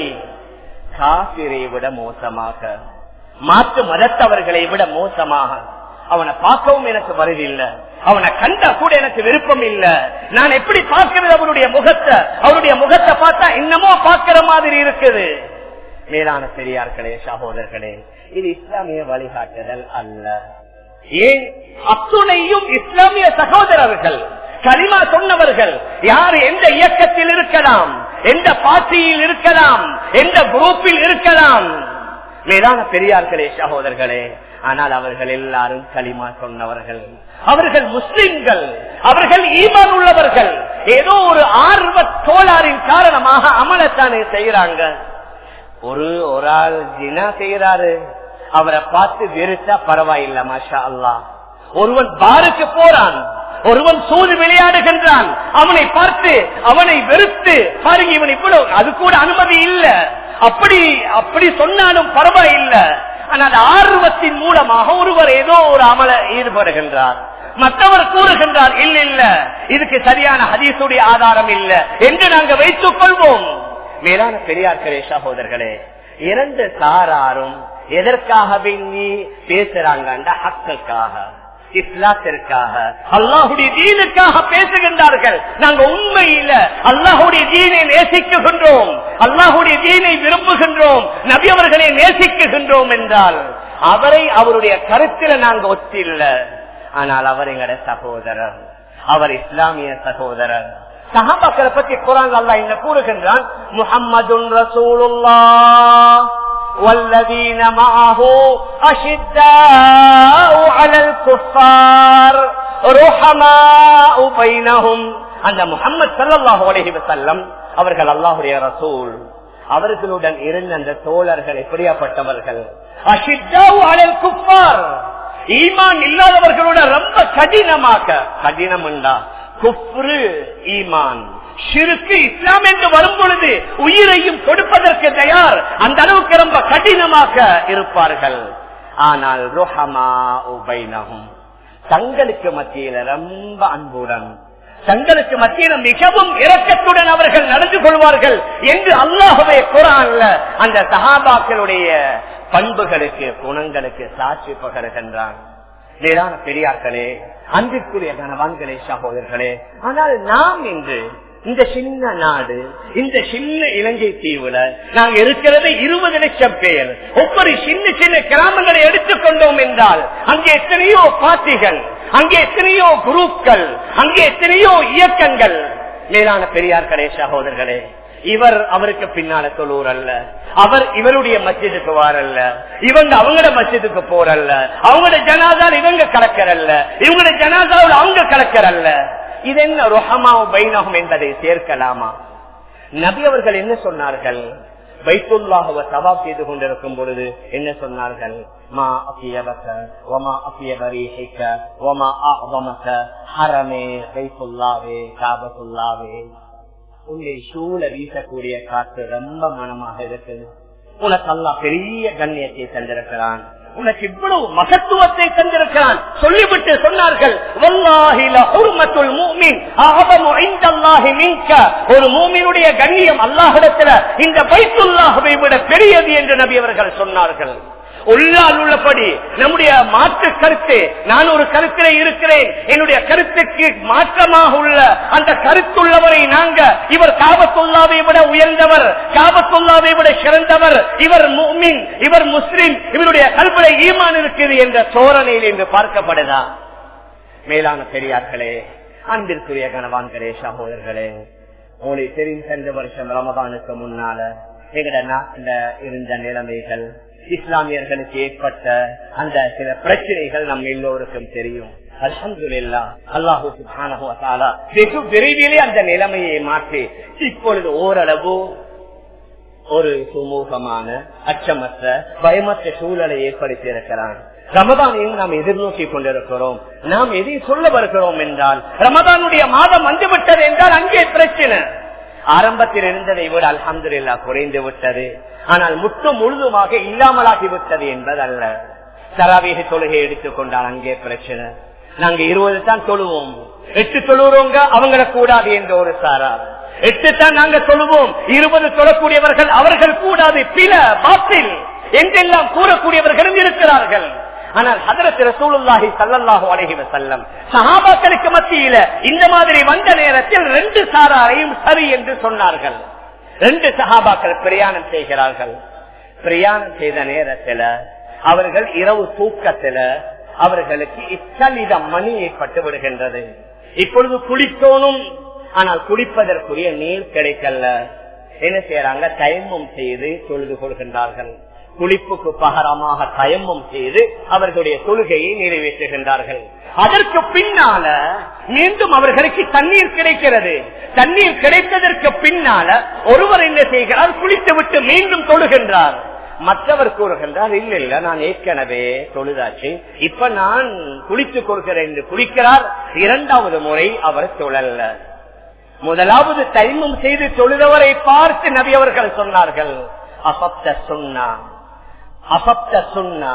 S2: காபிரை விட மோசமாக, மாற்று மதத்தவர்களை விட மோசமாக அவனை பார்க்கவும் எனக்கு வருதில்லை, அவனை கண்டா கூட எனக்கு விருப்பம் இல்லை. நான் எப்படி பார்க்கிறது அவருடைய முகத்தை பார்த்தா இன்னமோ பார்க்கிற மாதிரி இருக்குது. மேலான பெரியார்களே, சகோதரர்களே, இது இஸ்லாமிய வழிகாட்டுதல் அல்ல. ஏன் அத்துணையும் இஸ்லாமிய சகோதரர்கள், கலிமா சொன்னவர்கள், யார் எந்த இயக்கத்தில் இருக்கலாம், எந்த பார்ட்டியில் இருக்கலாம், எந்த குரூப்பில் இருக்கலாம். மேலான பெரியார்களே, சகோதரர்களே, ஆனால் அவர்கள் எல்லாரும் கலிமா சொன்னவர்கள், அவர்கள் முஸ்லிம்கள், அவர்கள் ஈமான் உள்ளவர்கள். ஏதோ ஒரு ஆர்வ கோளாறின் காரணமாக அமலத்தானே செய்யறாங்க. ஒரு ஆள் ஜினா செய்யறாரு, அவரை பார்த்து வெறுத்தா பரவாயில்ல, மாஷா அல்லாஹ். ஒருவன் பாருக்கு போறான், ஒருவன் சூது விளையாடுகின்றான், அவனை பார்த்து அவனை வெறுத்து பாருங்க இவன் இவ்வளவு, அது கூட அனுமதி இல்ல, அப்படி சொன்னாலும் பரவாயில்லை. ஆனால் ஆர்வத்தின் மூலமாக ஒருவர் ஏதோ ஒரு அமல ஈடுபடுகின்றார், மற்றவர் கூறுகின்றார் இல்ல இல்ல இதுக்கு சரியான ஹதீஸுடைய ஆதாரம் இல்ல என்று நாங்கள் வைத்துக் கொள்வோம். மேலான பெரியார்களே, சகோதரர்களே, 2 சாராரும் எதற்காக வேண்டி பேசுறாங்க? ஹக்குக்காக, இஸ்லாத்திற்காக, அல்லாஹுடைய தீனுக்காக பேசுகின்றார்கள். நாங்க உண்மையில அல்லாஹுடைய தீனை நேசிக்குகின்றோம், அல்லாஹுடைய தீனை விரும்புகின்றோம், நபி அவர்களை நேசிக்குகின்றோம் என்றால் அவரை அவருடைய கருத்தில நாங்க ஒத்தில்ல. ஆனால் அவர் எங்களுடைய சகோதரர், அவர் இஸ்லாமிய சகோதரர். சஹாபாக்களை பற்றி குர்ஆன் அல்லாஹ் என்ன கூறுகின்றான்? முஹம்மதுன் ரசூலுல்லாஹ் والذين معه أشداء على الكفار رحماء بينهم. அந்த முஹம்மது ஸல்லல்லாஹு அலைஹி வஸல்லம் அவர்கள் அல்லாஹ்வுடைய ரசூல், அவர்களுடன் இருந்த அந்த தோழர்கள் எப்படியாப்பட்டவர்கள்? அஷித்தாஉ அலல் குஃபார், ஈமான் இல்லாதவர்களோட ரொம்ப கடினம் உண்டா? குஃப்ரு ஈமான், ஷிர்கு இஸ்லாம் என்று வரும் பொழுது உயிரையும் கொடுப்பதற்கு தயார், அந்த அளவுக்கு ரொம்ப கடினமாக இருப்பார்கள். ஆனால் ருஹமாஉ பைனஹும், தங்களுக்கு மத்தியில ரொம்ப அன்புடன், தங்களுக்கு மத்தியில மிகவும் இரக்கத்துடன் அவர்கள் நடந்து கொள்வார்கள் என்று அல்லாஹ்வே குர்ஆன்ல அந்த சஹாபாக்களுடைய பண்புகளுக்கு, குணங்களுக்கு சாட்சி பகருகின்றான். மேலான பெரியார்களே, அன்பிற்குரிய கணவான்களே, சகோதரர்களே, ஆனால் நாம் இன்று இந்த சின்ன நாடு, இந்த சின்ன இலங்கை தீவுல நாங்க இருக்கிறது 20 லட்சம் பேர். ஒவ்வொரு சின்ன சின்ன கிராமங்களை எடுத்துக்கொண்டோம் என்றால் அங்கே எத்தனையோ பார்ட்டிகள், அங்கே எத்தனையோ குரூப்கள், அங்கே எத்தனையோ இயக்கங்கள். மேலான பெரியார்களே, சகோதரர்களே, இவர் அவருக்கு பின்னால தொழுவர் அல்ல, அவர் இவருடைய மஸ்ஜிதுக்கு வாரல்ல, இவங்க அவங்களோட மஸ்ஜிதுக்கு போறல்ல, அவங்களோட ஜனாதால் இவங்க கலக்கறல்ல, இவங்களோட ஜனாதாவில் அவங்க கலக்கறல்ல. இது என்ன ருஹமா பைனஹும் என்பதை சேர்க்கலாமா? நபி அவர்கள் என்ன சொன்னார்கள்? பைத்துல்லாஹ்வை தவாப் செய்து கொண்டிருக்கும் பொழுது என்ன சொன்னார்கள்? மா அஃபியபக வமா அஃபியப ரீஹிக வமா அஅதமக ஹரமே பைத்துல்லாஹ்வே காபத்துல்லாஹ்வே. உன்னை சூழ வீசக்கூடிய காற்று ரொம்ப மனமாக இருக்குது. உனக்கு அல்லாஹ் பெரிய கண்ணியத்தை தந்திருக்கிறான், உனக்கு இவ்வளவு மகத்துவத்தை தந்திருக்கிறான். சொல்லிவிட்டு சொன்னார்கள், வல்லாஹி லஹுர்மத்துல் முஃமின் அஅதமு இன்தல்லாஹி மின்க. ஒரு மூமினுடைய கண்ணியம் அல்லாஹ்விடத்தில் இந்த பைத்துல்லாஹ்வை விட பெரியது என்று நபி அவர்கள் சொன்னார்கள். உள்ளால் உள்ளபடி நம்முடைய மாற்று கருத்து, நான் ஒரு கருத்திலே இருக்கிறேன், என்னுடைய கருத்துக்கு மாற்றமாக உள்ள அந்த கருத்துள்ளவரை நாங்க இவர் காபத்துல்லாவை விட உயர்ந்தவர், காபத்துல்லாவை விட சிறந்தவர், இவர் முஃமின், இவர் முஸ்லிம், இவருடைய கல்வியை ஈமான் இருக்குது என்ற தோரணையில் என்று பார்க்கப்படுதா? மேலான பெரியார்களே, அன்பிற்குரிய கணவான்களே, சகோதரர்களே, உங்களுக்கு தெரியும், சென்ற வருஷம் ரமதானுக்கு முன்னால எங்கட நாட்டில் இருந்த நிலைமைகள், இஸ்லாமியர்களுக்கு ஏற்பட்ட அந்த சில பிரச்சனைகள் நம் எல்லோருக்கும் தெரியும். அல்ஹம்துலில்லாஹ், அல்லாஹு சுப்ஹானஹு வ தஆலா வெகு விரைவிலே அந்த நிலைமையை மாற்றி இப்பொழுது ஓரளவு ஒரு சுமூகமான, அச்சமற்ற, பயமற்ற சூழலை ஏற்படுத்தி இருக்கிறான். ரமதானையும் நாம் எதிர்நோக்கி கொண்டிருக்கிறோம். நாம் எதை சொல்ல வருகிறோம் என்றால், ரமதானுடைய மாதம் வந்துவிட்டது என்றால் அங்கே பிரச்சனை. ஆரம்பத்தில் இருந்ததை விட அல்ஹம்துலில்லாஹ் குறைந்து விட்டது, ஆனால் முற்று முழுதுமாக இல்லாமலாகிவிட்டது என்பதல்ல. தராவீஹ் தொழுகை எடுத்துக் கொண்டால் அங்கே பிரச்சனை. நாங்க 20 தான் தொழுவோம், 8 தொழுறோங்க அவங்கள கூடாது என்ற ஒரு சாரா, 8 தான் நாங்க சொல்லுவோம், 20 சொல்லக்கூடியவர்கள் அவர்கள் கூடாது, பில பாத்தில் என்றெல்லாம் கூறக்கூடியவர்களும் இருக்கிறார்கள். ஆனால் ஹதரத் ரசூலுல்லாஹி ஸல்லல்லாஹு அலைஹி வஸல்லம் சஹாபாக்களுக்கு மத்தியில இந்த மாதிரி வந்த நேரத்தில் 2 சாராரையும் சரி என்று சொன்னார்கள். 2 சஹாபாக்கள் பிரயாணம் செய்கிறார்கள். பிரயாணம் செய்த நேரத்தில் அவர்கள் இரவு தூக்கத்தில் அவர்களுக்கு இச்சலிதம் மணி ஏற்பட்டு விடுகின்றது. இப்பொழுது குளிக்கணும், ஆனால் குளிப்பதற்குரிய நீர் கிடைக்கல. என்ன செய்யறாங்க? தயம்மம் செய்து தொழுது கொள்கின்றார்கள். குளிப்புக்கு பகரமாக தயம்மம் செய்து அவர்களுடைய தொழுகையை நிறைவேற்றுகின்றார்கள். அதற்கு பின்னால மீண்டும் அவர்களுக்கு தண்ணீர் கிடைக்கிறது. தண்ணீர் கிடைத்ததற்கு பின்னால ஒருவர் என்ன செய்கிறார்? குளித்து விட்டு மீண்டும் தொழுகின்றார். மற்றவர் கூறுகின்றார், இல்ல இல்ல, நான் ஏற்கனவே தொழுதாச்சு, இப்ப நான் குளித்துக் கொள்கிறேன் என்று குளிக்கிறார். 2வது முறை அவர் தொழல்ல. முதலாவது தயம்மம் செய்து தொழுதவரை பார்த்து நபி அவர்கள் சொன்னார்கள், அபப்த சுன்னா அபப்த சுன்னா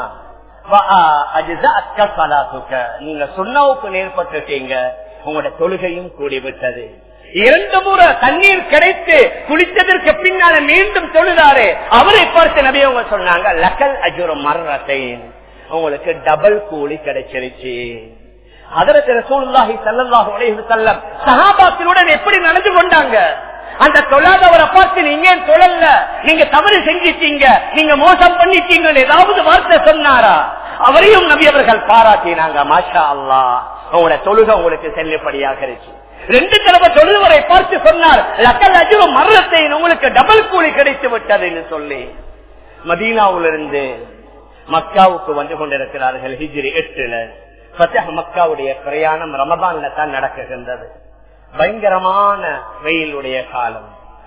S2: நீங்க சுன்னாவுக்கு நேர்பட்டுட்டீங்க, உங்களோட தொழுகையும் கூடிவிட்டது. 2 முறை தண்ணீர் கிடைத்து குளித்ததற்கு பின்னால மீண்டும் தொழுதாரு. அவரை பார்த்து நபி அவங்க சொன்னாங்க, லக்கல் அஜுரு மர்ரத்தைன், உங்களுக்கு டபுள் கூலி கிடைச்சிருச்சு. ஹதரத் ரசூலுல்லாஹி ஸல்லல்லாஹு அலைஹி வஸல்லம் சஹாபாக்களுடன் எப்படி நடந்து கொண்டாங்க? அந்த தொழாதவரை பார்த்து நீங்க தொழல, நீங்க தவறு செஞ்சிட்டீங்க, நீங்க மோசம் பண்ணிட்டீங்க ஏதாவது வார்த்தை சொன்னாரா? அவரையும் நபி அவர்கள் பாராட்டினாங்க. மாஷா அல்லாஹ், உங்களோட தொழுகை உங்களுக்கு செல்லுபடியாக இருந்துச்சு. 2 தடவை தொழுவரை பார்த்து சொன்னார், லக்கல் அஜ்ரு மர்ரத்தைன், உங்களுக்கு டபுள் கூலி கிடைத்து விட்டது என்று சொல்லி மதீனாவிலிருந்து மக்காவுக்கு வந்து கொண்டிருக்கிறார்கள். ஹிஜ்ரி 8ல ஃபத்ஹ் மக்காவுடைய பிரயாணம் ரமதான்ல தான் நடக்குகின்றது. பயங்கரமான வெயிலுடைய காலம்,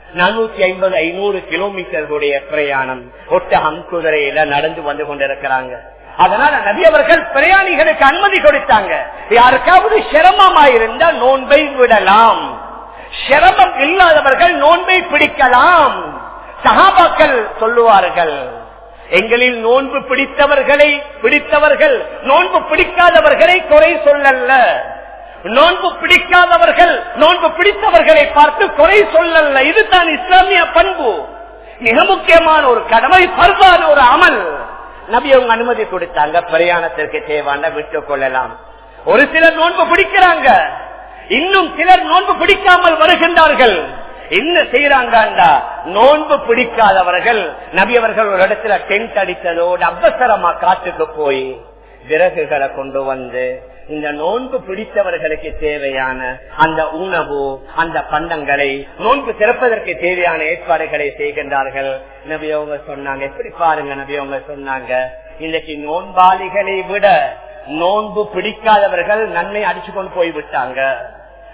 S2: 450-500 கிலோமீட்டர்களுடைய பிரயாணம், ஒட்டகம் குதிரையில நடந்து வந்து கொண்டிருக்கிறாங்க. அதனால நபி அவர்கள் பிரயாணிகளுக்கு அனுமதி கொடுத்தாங்க. யாருக்காவது சிரமமாயிருந்தா நோன்பை விடலாம், சிரமம் இல்லாதவர்கள் நோன்பை பிடிக்கலாம். சஹாபாக்கள் சொல்லுவார்கள், எங்களில் நோன்பு பிடித்தவர்கள் நோன்பு பிடிக்காதவர்களை குறை சொல்லல்ல, நோன்பு பிடிக்காதவர்கள் நோன்பு பிடித்தவர்களை பார்த்து குறை சொல்லல்ல. இதுதான் இஸ்லாமிய பண்பு. மிக முக்கியமான ஒரு கடமை, பர்வான ஒரு அமல். நபி அவங்க அனுமதி கொடுத்தாங்க, பிரயாணத்திற்கு தேவான விட்டுக் கொள்ளலாம். ஒரு சிலர் நோன்பு பிடிக்கிறாங்க, இன்னும் சிலர் நோன்பு பிடிக்காமல் வருகின்றார்கள். என்ன செய்யறாங்கண்டா, நோன்பு பிடிக்காதவர்கள் நபி அவர்கள் ஒரு இடத்துல டென்ட் அடித்ததோடு அவசரமா காட்டுக்கு போய் விறகுகளை கொண்டு வந்து இந்த நோன்பு பிடித்தவர்களுக்கு தேவையான அந்த உணவு, அந்த பண்டங்களை, நோன்பு திறப்பதற்கு தேவையான ஏற்பாடுகளை செய்கின்றார்கள். நபி அவங்க சொன்னாங்க, எப்படி பாருங்க, நபி அவங்க சொன்னாங்க, இன்னைக்கு நோன்பாளிகளை விட நோன்பு பிடிக்காதவர்கள் நன்மை அடிச்சு கொண்டு போய்விட்டாங்க.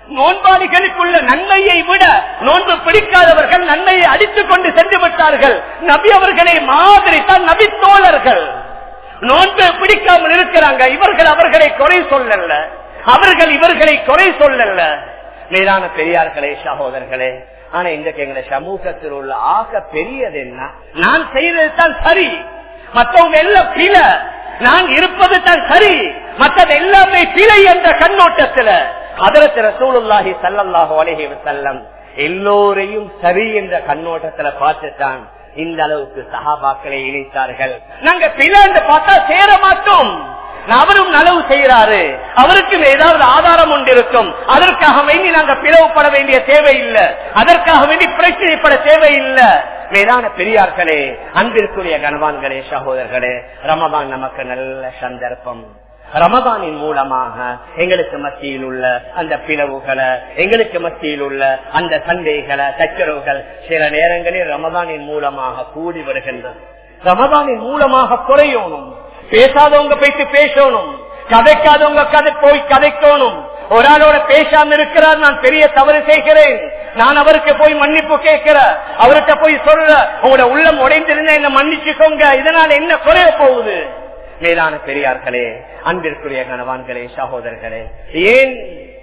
S2: நோன்பாளிகளுக்குள்ள நன்மையை விட நோன்பு பிடிக்காதவர்கள் நன்மையை அடித்துக் கொண்டு சென்று விட்டார்கள். நபி அவர்களை மாதிரி தான் நபி தோழர்கள். நோன்பு பிடிக்காமல் இருக்கிறாங்க, இவர்கள் அவர்களை குறை சொல்லல, அவர்கள் இவர்களை குறை சொல்லல. மேலான பெரியார்களே, சகோதரர்களே, ஆனா இன்றைக்கு எங்க சமூகத்தில் உள்ள ஆக பெரியது என்ன? நான் செய்தது தான் சரி, மற்றவங்க எல்லாம் பிழை, நான் இருப்பது தான் சரி, மற்றது எல்லாமே பிழை என்ற கண்ணோட்டத்தில் ஹதரத் ரசூலுல்லாஹி ஸல்லல்லாஹு அலைஹி வஸல்லம் எல்லோரையும் சரி என்ற கண்ணோட்டத்துல பார்த்துத்தான் இந்த அளவுக்கு சஹாபாக்களை இணைத்தார்கள். நாங்க பிழை பார்த்தா சேர மாட்டோம். அவரும் நலவு செய்யறாரு, அவருக்கு ஏதாவது ஆதாரம் ஒன்று இருக்கும், அதற்காக வேண்டி நாங்க பிளவுபட வேண்டிய தேவை இல்லை, அதற்காக வேண்டி பிரச்சனைப்பட தேவை இல்லை. மேலான பெரியார்களே, அன்பிற்குரிய கணவான்களே, சகோதரர்களே, ரமதான் நமக்கு நல்ல சந்தர்ப்பம். ரமதானின் மூலமாக எங்களுக்கு மத்தியில் உள்ள அந்த பிளவுகளை, எங்களுக்கு மத்தியில் உள்ள அந்த சண்டைகளை, சச்சரவுகள் சில நேரங்களில் ரமதானின் மூலமாக கூடி வருகின்றது. ரமதானின் மூலமாக குறையணும். பேசாதவங்க போயிட்டு பேசணும், கதைக்காதவங்க கதை போய் கதைக்கணும். ஒரு ஆளோட பேசாம இருக்கிறார், நான் பெரிய தவறு செய்கிறேன், நான் அவருக்கு போய் மன்னிப்பு கேட்கிற, அவர்கிட்ட போய் சொல்ற, உங்களோட உள்ளம் உடைந்திருந்தா என்ன மன்னிச்சுக்கோங்க, இதனால என்ன குறைய போகுது? மேலான பெரியார்களே, அன்பிற்குரிய கணவான்களே, சகோதரர்களே, ஏன்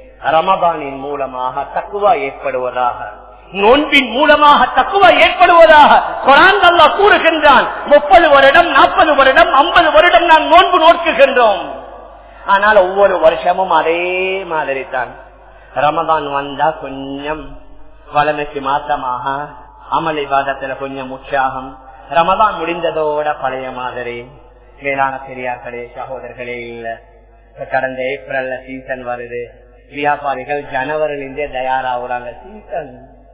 S2: ரமதானின் மூலமாக தக்குவா ஏற்படுவதாக, நோன்பின் மூலமாக தக்குவா ஏற்படுவதாக குர்ஆன் அல்லாஹ் கூறுகின்றான். 30 வருடம் 40 வருடம் 50 வருடம் நான் நோன்பு நோக்குகின்றோம். ஆனால் ஒவ்வொரு வருஷமும் அதே மாதிரி தான். ரமதான் வந்தா கொஞ்சம் வளமைக்கு மாற்றமாக அமல் இபாதத்துல கொஞ்சம் உற்சாகம், ரமதான் முடிந்ததோட பழைய மாதிரி. மேலான பெரியார்களே, சகோதரர்களே, இல்ல கடந்த ஏப்ரல்ல சீசன் வருது, வியாபாரிகள் ஜனவரிலிருந்தே தயாராகிறாங்க, சீசன்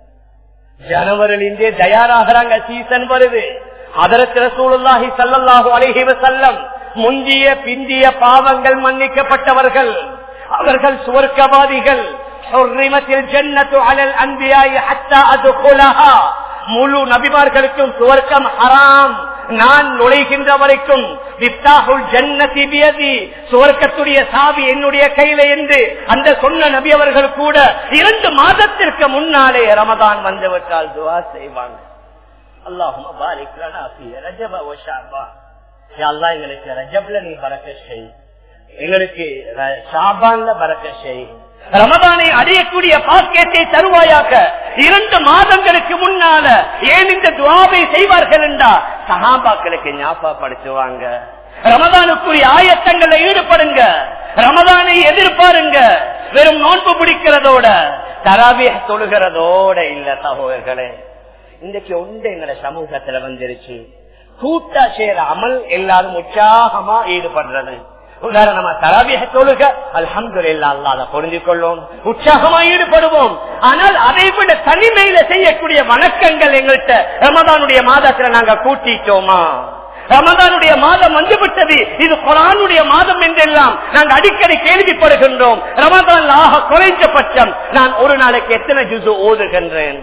S2: ஜனவரிலிருந்தே தயாராகிறாங்க, சீசன் வருது. ஹதரத் ரசூலுல்லாஹி ஸல்லல்லாஹு அலைஹி வஸல்லம் முந்திய பிந்திய பாவங்கள் மன்னிக்கப்பட்டவர்கள், அவர்கள் சுவர்க்கவாதிகள். ஹுர்ரிமத்தில் ஜன்னத்து அலல் அன்பியாஇ ஹத்தா அத்குலஹா, முழு நபிமார்களுக்கும் சுவர்க்கம் ஹராம், நான் நுழைகின்ற வரைக்கும். விஃப்தாஹுல் ஜன்னதி பியதி, சுவர்க்கத்துடைய சாவி என்னுடைய கையில என்று அந்த சொன்ன நபி அவர்கள் கூட 2 மாதத்திற்கு முன்னாலே ரமதான் வந்துவிட்டால் துஆ செய்வாங்க. அல்லாஹும்ம பாரிக் லனா ஃபீ ரஜப வ ஷஅபான், யா அல்லாஹ் எங்களுக்கு ரஜப்ல நீ பரக்கத் செய், எங்களுக்கு ஷாபான்ல பரக்கத் செய், ரமதானை அடையக்கூடிய பாக்கியத்தை தருவாயாக. 2 மாதங்களுக்கு முன்னால ஏன் இந்த துஆவை செய்வார்கள் என்றா சஹாபாக்களுக்கு ஞாபகப்படுத்துவாங்க. ரமதானுக்குரிய ஆயத்தங்களை ஈடுபடுங்க, ரமதானை எதிர்பாருங்க. வெறும் நோன்பு பிடிக்கிறதோட தராவீஹ் தொழுகிறதோட இல்ல சகோதரர்களே. இன்றைக்கு ஒன்று எங்களோட சமூகத்துல வந்துருச்சு, கூட்டா சேர அமல் எல்லாரும் உற்சாகமா ஈடுபடுறது. உதாரணமா தராவீஹ் தொழுக, அல்ஹம்துலில்லாஹ், அல்லாஹ் அதை புரிஞ்சு கொள்ளும், உற்சாகமா ஈடுபடுவோம். ஆனால் அதை விட தனிமையில செய்யக்கூடிய வணக்கங்கள் எங்கள்கிட்ட ரமதானுடைய மாதத்துல நாங்க கூட்டிட்டோமா? ரமதானுடைய மாதம் வந்துவிட்டது, இது குர்ஆனுடைய மாதம் என்றெல்லாம் நாங்கள் அடிக்கடி கேள்விப்படுகின்றோம். ரமதான் குறைஞ்சபட்சம் நான் ஒரு நாளைக்கு எத்தனை ஜுஸு ஓதுகின்றேன்?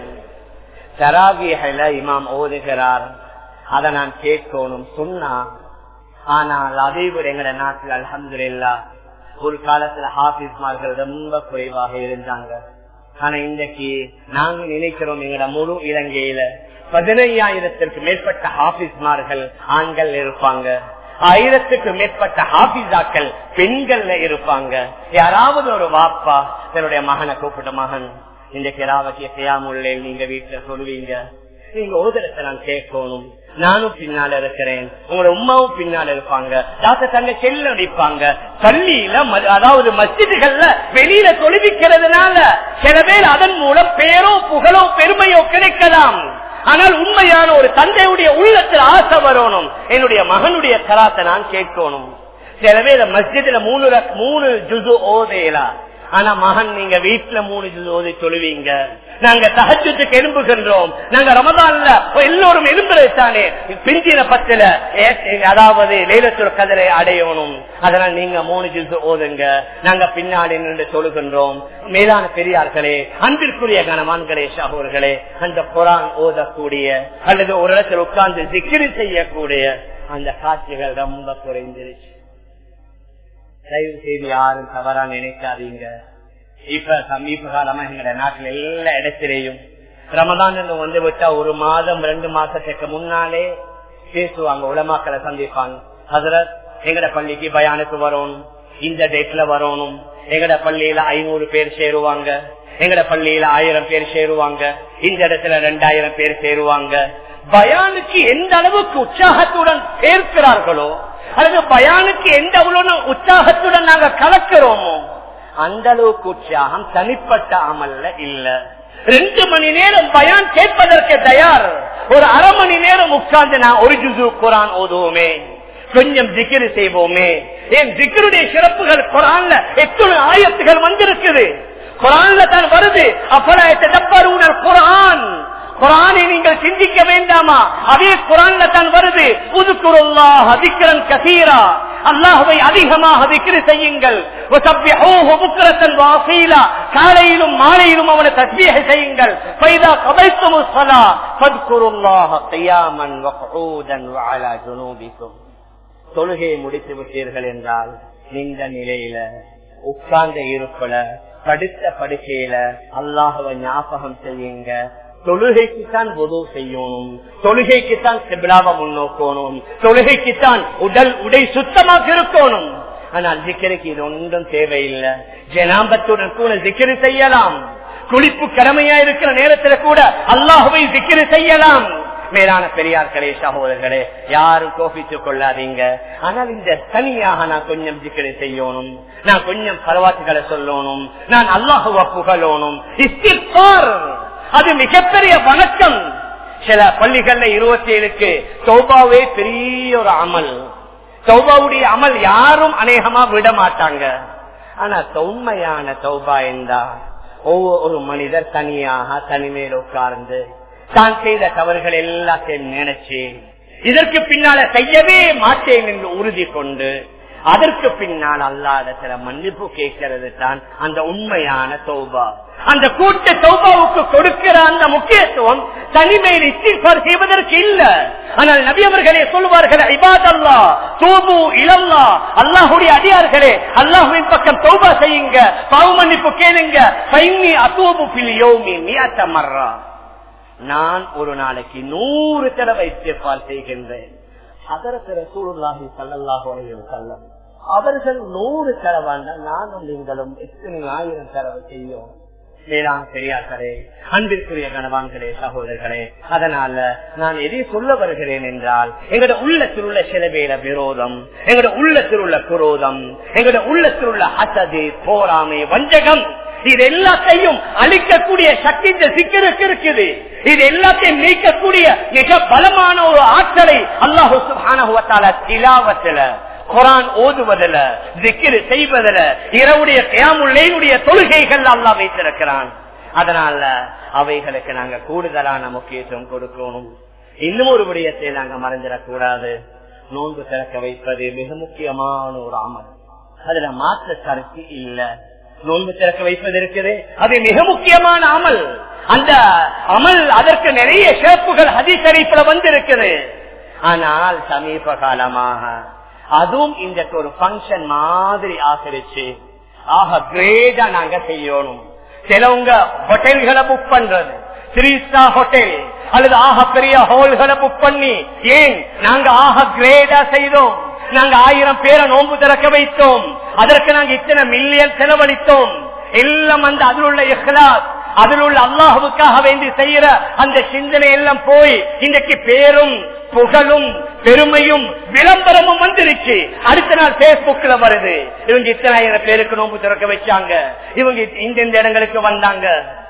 S2: தராவீஹ்ல இமாம் ஓதுகிறார், அதை நான் கேட்கணும் சொன்னா. ஆனால் அதை விட எங்கட நாட்டில் அல்ஹம்துலில்லாஹ் ஒரு காலத்துல ஹாஃபிஸ்மார்கள் ரொம்ப குறைவாக இருந்தாங்க. ஆனா இன்றைக்கு நாங்க நினைக்கிறோம் எங்கட முழு இலங்கையில 15,000க்கு மேற்பட்ட ஹாஃபிஸ்மார்கள் ஆண்கள் இருப்பாங்க, 1000க்கு மேற்பட்ட ஹாஃபிஸாக்கள் பெண்கள்ல இருப்பாங்க. யாராவது ஒரு வாப்பா தன்னுடைய மகனை கூப்பிட்ட, மகன் இன்றைக்கு ராவத்திய கியாமுல்லை நீங்க வீட்டுல சொல்லுவீங்க, நீங்க ஓதுறத நான் கேட்கணும், நானும் பின்னால இருக்கிறேன், உங்களோட உமாவும் பின்னால இருப்பாங்க, தங்க செல்ல அடிப்பாங்க. பள்ளியில அதாவது மஸ்ஜிதுகள்ல வெளியில தொழுவிக்கிறதுனால சில பேர் அதன் மூலம் பேரோ புகழோ பெருமையோ கிடைக்கலாம். ஆனால் உண்மையான ஒரு தந்தையுடைய உள்ளத்தில் ஆசை வரணும், என்னுடைய மகனுடைய கராத்தை நான் கேட்கணும். சில பேர் மஸ்ஜிதுல 3 ஜுஸு ஓதையலா, ஆனா மகன் நீங்க வீட்டுல 3 ஜுஸு ஓதி சொல்லுவீங்க. நாங்க தஹஜ்ஜுதுக்கு எழும்புகின்றோம், நாங்க ரமதான்ல எல்லோரும் எழும்புறதுதானே பிந்தின 10ல அதாவது லைலத்துல் கத்ரை அடையணும். அதனால் நீங்க 3 ஜுஸு ஓதுங்க, நாங்க பின்னாடி நின்று சொல்லுகின்றோம். மேலான பெரியார்களே, அன்பிற்குரிய கணவான்களே, சகோதரர்களே, அந்த குர்ஆன் ஓதக்கூடிய அல்லது ஒரு இடத்தில் உட்கார்ந்து திக்ர் செய்யக்கூடிய அந்த காட்சிகள் ரொம்ப குறைந்திருச்சு. தயவு செய்து யாரும் தவறா நினைக்காதீங்க. இப்ப சமீப காலமா எங்க நாட்டுல எல்லா இடத்திலேயும் ரமதான் வந்து விட்டா 1 மாதம் 2 மாசத்துக்கு முன்னாலே பேசுவாங்க, உலமாக்களை சந்திப்பாங்க. ஹஜ்ரத் எங்கட பள்ளிக்கு பயானுக்கு வரணும், இந்த டேட்ல வரணும், எங்கட பள்ளியில 500 பேர் சேருவாங்க, எங்கட பள்ளியில 1000 பேர் சேருவாங்க, இந்த இடத்துல 2000 பேர் சேருவாங்க. பயானுக்கு எந்த அளவுக்கு உற்சாகத்துடன் சேர்க்கிறார்களோ அல்லது பயானுக்கு எந்த அளவு உற்சாகத்துடன் நாங்க கலக்கிறோமோ அந்த அளவுக்கு உற்சாகம் தனிப்பட்ட அமல்ல இல்ல. 2 மணி நேரம் பயான் கேட்பதற்கு தயார், ஒரு அரை மணி நேரம் உட்கார்ந்து நான் ஒரு ஜுசு குர்ஆன் ஓதுவோமே, கொஞ்சம் ஜிக்ர் செய்வோமே. ஏன் ஜிக்ருடைய சிறப்புகள் குர்ஆன்ல எத்தனை ஆயத்துகள் வந்திருக்குது, குர்ஆன்ல தான் வருது. அஃபலா யததப்பரூனல் குர்ஆன், குர்ஆனை நீங்கள் சிந்திக்க வேண்டாமா? அதே குர்ஆன்ல தான் வருது. உذ்குருல்லாஹ திக்ரன் கஸீரா, அல்லாஹ்வை அதிகமாக திக்ர் செய்யுங்கள். வஸப்பிஹூஹு புக்ரத்தன் வஅஸீலா, காலையிலும் மாலையிலும் அவனை தஸ்பீஹ் செய்யுங்கள். ஃபைதா கபைத்துமுஸ் ஸலா ஃபذ்குருல்லாஹ கியாமன் வகூதன் வஅலா ஜுனூபிக்கும். தொழுகையை முடித்து விட்டீர்கள் என்றால் நின்ற நிலையில, உட்கார்ந்த இருப்பல, படுத்த படுக்கையில அல்லாஹ்வை ஞாபகம் செய்யுங்க. தொழுகைக்குத்தான் வுது செய்யணும், தொழுகைக்குத்தான் கிப்லாவை முன்னோக்கணும், தொழுகைக்குத்தான் உடை சுத்தமாக இருக்கணும். ஆனால் ஜிக்ருக்கு இது ஒன்றும் தேவையில்லை. ஜனாபத்துடன் கூட ஜிக்ர் செய்யலாம், குளிப்பு கடமையா இருக்கிற நேரத்தில் கூட அல்லாஹ்வை ஜிக்ர் செய்யலாம். மேலான பெரியார்களே, சகோதரர்களே, யாரும் கோபித்துக் கொள்ளாதீங்க. ஆனால் இந்த தனியாக நான் கொஞ்சம் ஜிக்ர் செய்யணும், நான் கொஞ்சம் பரவாத்துகளை சொல்லணும், நான் அல்லாஹ்வை புகழணும். இஸ்திக்பார் அது மிகப்பெரிய வணக்கம். சில பள்ளிகள்ல 27க்கு தௌபாவே பெரிய ஒரு அமல். தௌபாவுடைய அமல் யாரும் அநேகமா விட மாட்டாங்க. ஆனா உண்மையான தௌபா என்றா ஒவ்வொரு மனிதர் தனியாக தனிமையில் உட்கார்ந்து தான் செய்த தவறுகள் எல்லாத்தையும் நினைச்சு இதற்கு பின்னால செய்யவே மாட்டேன் என்று உறுதி கொண்டு அதற்கு பின்னால் அல்லாஹ்விடத்துல மன்னிப்பு கேட்கிறது தான் அந்த உண்மையான தௌபா. அந்த கூட்ட தௌபாவுக்கு கொடுக்கிற அந்த முக்கியத்துவம் தனிமையில் இஸ்திக்பார் செய்வதற்கு இல்ல. ஆனால் நபி அவர்களே சொல்வார்கள், இபாதல்லாஹ் தூபு இலல்லாஹ், அல்லாஹ்வுடைய அடியார்களே அல்லாஹ்வின் பக்கம் தௌபா செய்யுங்க, பாவ மன்னிப்பு கேளுங்க. ஃபைன்னி அதூபு ஃபில் யௌமி 100 மர்ரா, நான் ஒரு நாளைக்கு 100 தடவை இஸ்திக்பார் செய்கின்றேன். ஹதரத் ரசூலுல்லாஹி ஸல்லல்லாஹு அலைஹி வஸல்லம் அவர்கள் 100 தடவை, நானும் நீங்களும் எத்தனை 1000 தடவை செய்யும். மேலான பெரியார்களே, அன்பிற்குரிய கணவான்களே, சகோதரர்களே, அதனால நான் எதை சொல்ல வருகிறேன் என்றால், எங்களோட உள்ளத்தில் உள்ள சில வேளை விரோதம், எங்களோட உள்ளத்தில் உள்ள குரோதம், எங்களோட உள்ளத்தில் உள்ள ஹசது, போராமை, வஞ்சகம், இது எல்லாத்தையும் அழிக்கக்கூடிய சக்தி இந்த சிக்கருக்கு இருக்குது. இது எல்லாத்தையும் நீக்கக்கூடிய மிக பலமான ஒரு ஆற்றலை அல்லாஹ் சுப்ஹானஹு வ தஆலா திலாவத்துல, குர்ஆன் ஓதுவதில், ஜிக்ர் செய்வதில், இரவுடைய கியாமுல் லைலுடைய தொழுகைகள் அல்லாஹ் வைத்திருக்கிறான். அதனால அவைகளுக்கு நாங்க கூடுதலான முக்கியத்துவம் கொடுக்கணும். இன்னும் ஒரு விடயத்தை நாங்க மறந்துடக்கூடாது. நோன்பு திறக்க வைப்பது மிக முக்கியமான ஒரு அமல், அதுல மாற்ற கருத்து இல்ல. நோன்பு திறக்க வைப்பது இருக்குது, அது மிக முக்கியமான அமல். அந்த அமல் அதற்கு நிறைய சிறப்புகள் ஹதீஸ் ஷரீஃப்ல வந்திருக்குது. ஆனால் சமீப காலமாக அதுவும் இந்த ஒரு பங்கன் மாதிரி ஆசரிச்சு கிரேடா நாங்க செய்யணும். சிலவங்க ஹோட்டல்களை புக் பண்றது, 3 ஸ்டார் ஹோட்டல் அல்லது பெரிய ஹோல்களை புக் பண்ணி, ஏன் நாங்க கிரேடா செய்தோம், நாங்க 1000 பேரை நோன்பு திறக்க வைத்தோம், அதற்கு நாங்க இத்தனை மில்லியன் செலவழித்தோம். எல்லாம் அந்த அதில் உள்ள இஹ்லாஸ், அதில் உள்ள அல்லாஹ்வுக்காக வேண்டி செய்யற அந்த சிந்தனை எல்லாம் போய் இன்றைக்கு பேரும் புகழும் பெருமையும் விளம்பரமும் வந்துருச்சு. அடுத்த நாள் பேஸ்புக்ல வருது, இவங்க இத்தனை 1000 பேருக்கு நோன்பு திறக்க வச்சாங்க, இவங்க இந்த இடங்களுக்கு வந்தாங்க.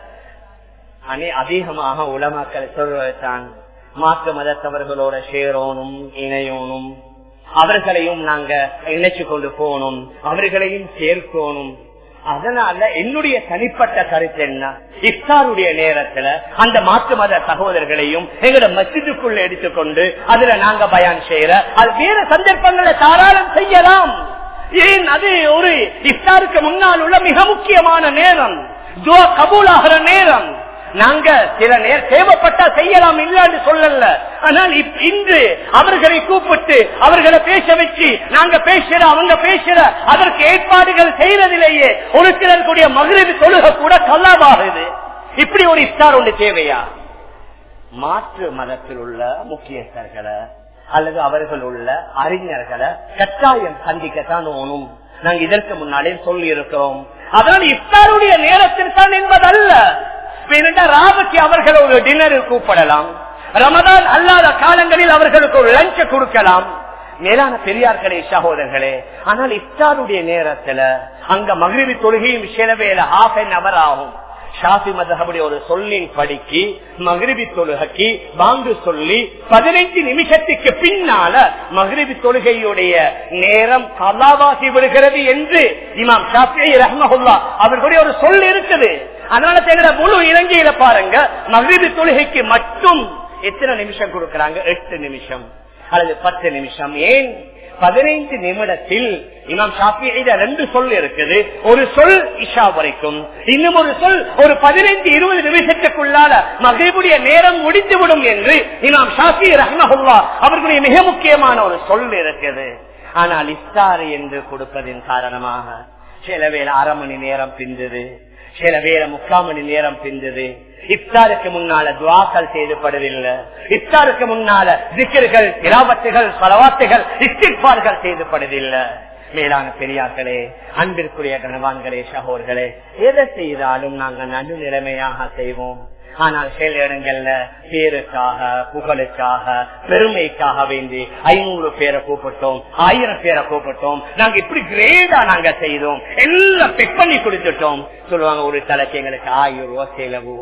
S2: அதிகமாக உலமாக்கள் சொல்வதுதான், மாற்று மதத்தவர்களோட சேரோனும் இணையோனும், அவர்களையும் நாங்க இணைச்சு கொண்டு போகணும், அவர்களையும் சேர்க்கணும். அதனால என்னுடைய தனிப்பட்ட கருத்து என்ன, இஃப்தாருடைய நேரத்துல அந்த மாற்று மத சகோதரர்களையும் எங்களோட மஸ்ஜிதுக்குள்ள எடுத்துக்கொண்டு அதுல நாங்க பயான் செய்யற, அது வேற சந்தர்ப்பங்களை தாராளம் செய்யலாம். ஏன், அது ஒரு இஃப்தாருக்கு முன்னால் உள்ள மிக முக்கியமான நேரம், துஆ கபூல் ஆகிற நேரம். நாங்க சில நேரம் தேவைப்பட்டா செய்யலாம் இல்லன்னு சொல்லல. ஆனால் இன்று அவர்களை கூப்பிட்டு அவர்களை பேச வச்சு நாங்க பேசுற அவங்க பேசுற அதற்கு ஏற்பாடுகள் செய்யறதிலேயே ஒரு சிலர் கூடிய மகிழ்ச்சி தொழுக கூட கல்லாவாகுது. இப்படி ஒரு இஃப்தார் ஒன்று தேவையா? மாற்று மதத்தில் உள்ள முக்கியஸ்தர்களை அல்லது அவர்கள் உள்ள அறிஞர்களை கட்டாயம் சந்திக்கத்தான் ஓணும். நாங்க இதற்கு முன்னாலே சொல்லி இருக்கிறோம். அதான் இஃப்தாருடைய நேரத்தில் தான் என்பதல்ல. ராவுக்கு அவர்கள் ஒரு டின்னர் கூப்பிடலாம், ரமதான் அல்லாத காலங்களில் அவர்களுக்கு ஒரு லஞ்ச் கொடுக்கலாம். மேலான பெரியார்களே சகோதரர்களே, ஆனால் இஃப்தாருடைய நேரத்துல அங்க மக்ரிபி தொழுகையும் சில வேளை ஹாஃப் அன் அவர் ஆகும். ஷாஃபி மத்ஹபுடைய ஒரு சொல்லின் படிக்கு மக்ரிபி தொழுகைக்கு வாங்கு சொல்லி 15 நிமிஷத்துக்கு பின்னால மக்ரிபி தொழுகையுடைய நேரம் கலாவாகி விடுகிறது என்று இமாம் ஷாஃபி ரஹ்மஹுல்லாஹ் அவர்களுடைய ஒரு சொல் இருக்குது. அதனால தவிர முழு இலங்கையில பாருங்க, மக்ரிபி தொழுகைக்கு மட்டும் எத்தனை நிமிஷம் கொடுக்கறாங்க? 8 நிமிஷம் அல்லது 10 நிமிஷம். ஏன் 15 நிமிடத்தில் இமாம் ஷாஃபிஈட 2 சொல் இருக்குது. ஒரு சொல் இஷா வரைக்கும், இன்னும் ஒரு சொல் ஒரு 15-20 நிமிஷத்துக்குள்ளால மக்ரிபுடைய நேரம் முடித்துவிடும் என்று இமாம் ஷாஃபி ரஹ்மஹுல்லாஹ் அவர்களுடைய மிக முக்கியமான ஒரு சொல் இருக்குது. ஆனால் இஃப்தார் என்று கொடுப்பதின் காரணமாக சில வேளை அரை மணி நேரம் பிந்தது, சில வேளை 3/4 மணி நேரம் பிந்தது. இஃப்தாருக்கு முன்னால துஆக்கள் செய்யப்படுவதில்லை. இஃப்தாருக்கு முன்னால திக்ர்கள், திலாவத்துகள், ஸலவாத்துகள், இஸ்திக்பார்கள் செய்யப்படுவதில்லை. மேலான பெரியார்களே, அன்பிற்குரிய கணவான்களே, சகோதரர்களே, எதை செய்தாலும் நாங்கள் நடுநிலைமையாக செய்வோம். ஆனால் சில இடங்கள்ல பேருக்காக, புகழுக்காக, பெருமைக்காக வேண்டி 500 பேரை கூப்பிட்டோம், 1000 பேரை கூப்பிட்டோம், நாங்க இப்படி கிரேடா நாங்க செய்தோம், எல்லாம் பெக் பண்ணி கொடுத்துட்டோம். சொல்லுவாங்க ஒரு தலைக்கு எங்களுக்கு 1000 ரூபாய் செலவு.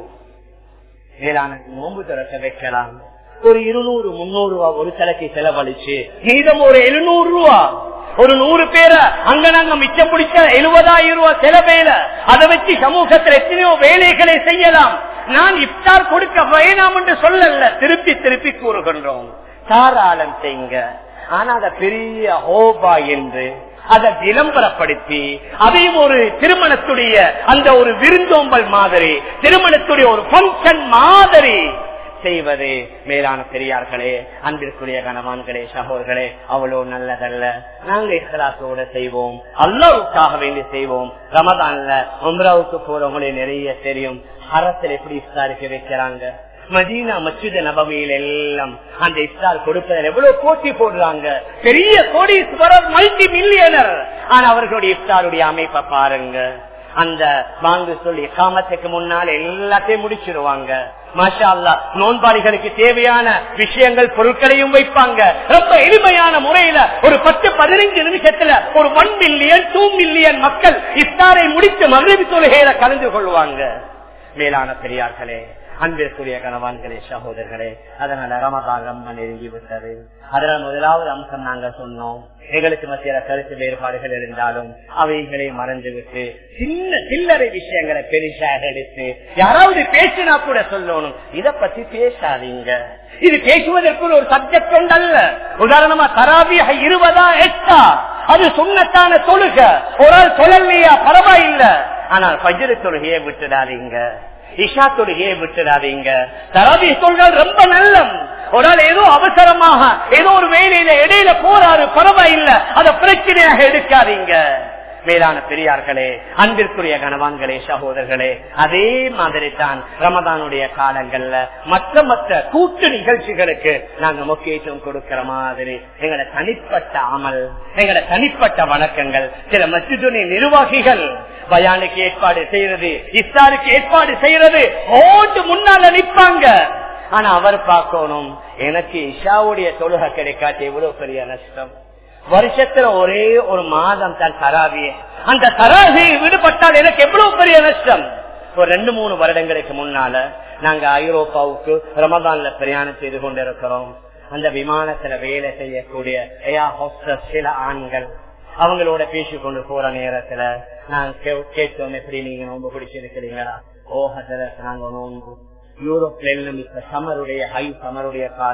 S2: மேலான நோன்பு திறக்க வைக்கலாம். ஒரு 200-300 ரூபாய் ஒரு தலைக்கு செலவழிச்சு மீதம் ஒரு 700 ரூபாய், ஒரு 100 பேரை அங்க நாங்க மிச்சம் பிடிச்ச 70,000 ரூபாய் செலவேல. அதை வச்சு சமூகத்தில் எத்தனையோ வேலைகளை செய்யலாம். நான் இஃப்தார் கொடுக்க வேணாம் என்று சொல்லல, திருப்பி திருப்பி கூறுகின்றோம், தாராளம் செய்யுங்க. ஆனா அத பெரிய ஹோபா என்று அதை விளம்பரப்படுத்தி அதையும் ஒரு திருமணத்துடைய அந்த ஒரு விருந்தோம்பல் மாதிரி, திருமணத்துடைய ஒரு பங்கன் மாதிரி செய்வது மேலான பெரியார்களே, அன்பிற்குரிய கணவான்களே, சகோதரர்களே, அவ்வளவு நல்லதல்ல. நாங்க இஹ்லாஸோட செய்வோம், அல்லாஹ்வுக்காக வேண்டி செய்வோம். ரமதான்ல உம்ராவுக்கு போறவங்களே நிறைய தெரியும், ஹரத்தில் எப்படி இஃப்தாருக்கு வைக்கிறாங்க. மதீனா மஸ்ஜித் நபவியில் எல்லாம் அந்த இஃப்தார் கொடுப்பதில் எவ்வளவு போட்டி போடுறாங்க. பெரிய கோடீஸ்வரர், மல்டி மில்லியனர். ஆனா அவர்களுடைய இஃப்தாருடைய அமைப்பை பாருங்க. அந்த வாங்கு சொல்லி காமத்துக்கு முன்னால் எல்லாத்தையும் முடிச்சிருவாங்க. மாஷா அல்லாஹ், நோன்பாளிகளுக்கு தேவையான விஷயங்கள் பொருட்களையும் வைப்பாங்க. ரொம்ப எளிமையான முறையில ஒரு 10-15 நிமிஷத்துல ஒரு 1 மில்லியன் 2 மில்லியன் மக்கள் இஃப்தாரை முடித்து மக்ரிபி தொழுகையில கலந்து கொள்வாங்க. மேலான பெரியார்களே, அன்பிற்குரிய கணவான்களே, சகோதரர்களே, அதனால ரமதான் ரொம்ப நெருங்கி விட்டது. அதனால முதலாவது அம்சம் நாங்க சொன்னோம், எங்களுக்கு மத்தியில கருத்து வேறுபாடுகள் இருந்தாலும் அவைகளை மறந்துவிட்டு சின்ன சில்லறை விஷயங்களை பெரிசாக எடுத்து யாராவது பேசினா கூட சொல்லணும், இத பத்தி பேசாதீங்க. இது பேசுவதற்கு ஒரு சப்ஜெக்ட் ஒன்றல்ல. உதாரணமா தராவிய 20 8 அது சுன்னத்தான தொழுக, ஒரு ஆள் சொல்லலையா பரவாயில்லை. ஆனால் ஃபஜ்ர் தொழுகையை விட்டுடாதீங்க, இஷா தொழுகையை விட்டுடாதீங்க. தராவிய தொழுகை ரொம்ப நல்லம். ஒரு ஆள் ஏதோ அவசரமாக ஏதோ ஒரு வேலையில இடையில போறாரு, பரவாயில்லை, அதை பிரச்சனையாக எடுக்காதீங்க. மேலான பெரியார்களே, அன்பிற்குரிய கணவான்களே, சகோதரர்களே, அதே மாதிரி தான் ரமதானுடைய காலங்கள்ல மற்ற கூட்டு நிகழ்ச்சிகளுக்கு நாங்க முக்கியத்துவம் கொடுக்கிற மாதிரி எங்களோட தனிப்பட்ட அமல், எங்களோட தனிப்பட்ட வணக்கங்கள், சில மஸ்ஜிதுடைய நிர்வாகிகள் பயானுக்கு ஏற்பாடு செய்யறது, இஃப்தாருக்கு ஏற்பாடு செய்யறது, ஓட்டு முன்னால நிற்பாங்க. ஆனா அவர் பார்க்கணும், எனக்கு இஷாவுடைய தொழுகை கிடைக்காது எவ்வளவு பெரிய நஷ்டம். வருஷத்துல ஒரே ஒரு மாதம் தான் தராவிய, அந்த தராவியை விடுபட்டால் எனக்கு எவ்வளவு பெரிய நஷ்டம். ஒரு 2-3 வருடங்களுக்கு முன்னால நாங்க ஐரோப்பாவுக்கு ரமதான்ல பிரயாணம் செய்து கொண்டிருக்கிறோம். அந்த விமானத்துல வேலை செய்யக்கூடிய ஏர் ஹோஸ்டஸ் சில ஆண்கள், அவங்களோட பேசிக்கொண்டு போற நேரத்துல நான் கேட்டோம், எப்படி நீங்க நோன்பு பிடிச்சிருக்கிறீங்களா? ஓ ஹஜரத், நாங்க நோன்பு யூரோப்ல இப்ப சமருடைய சமருடைய கால்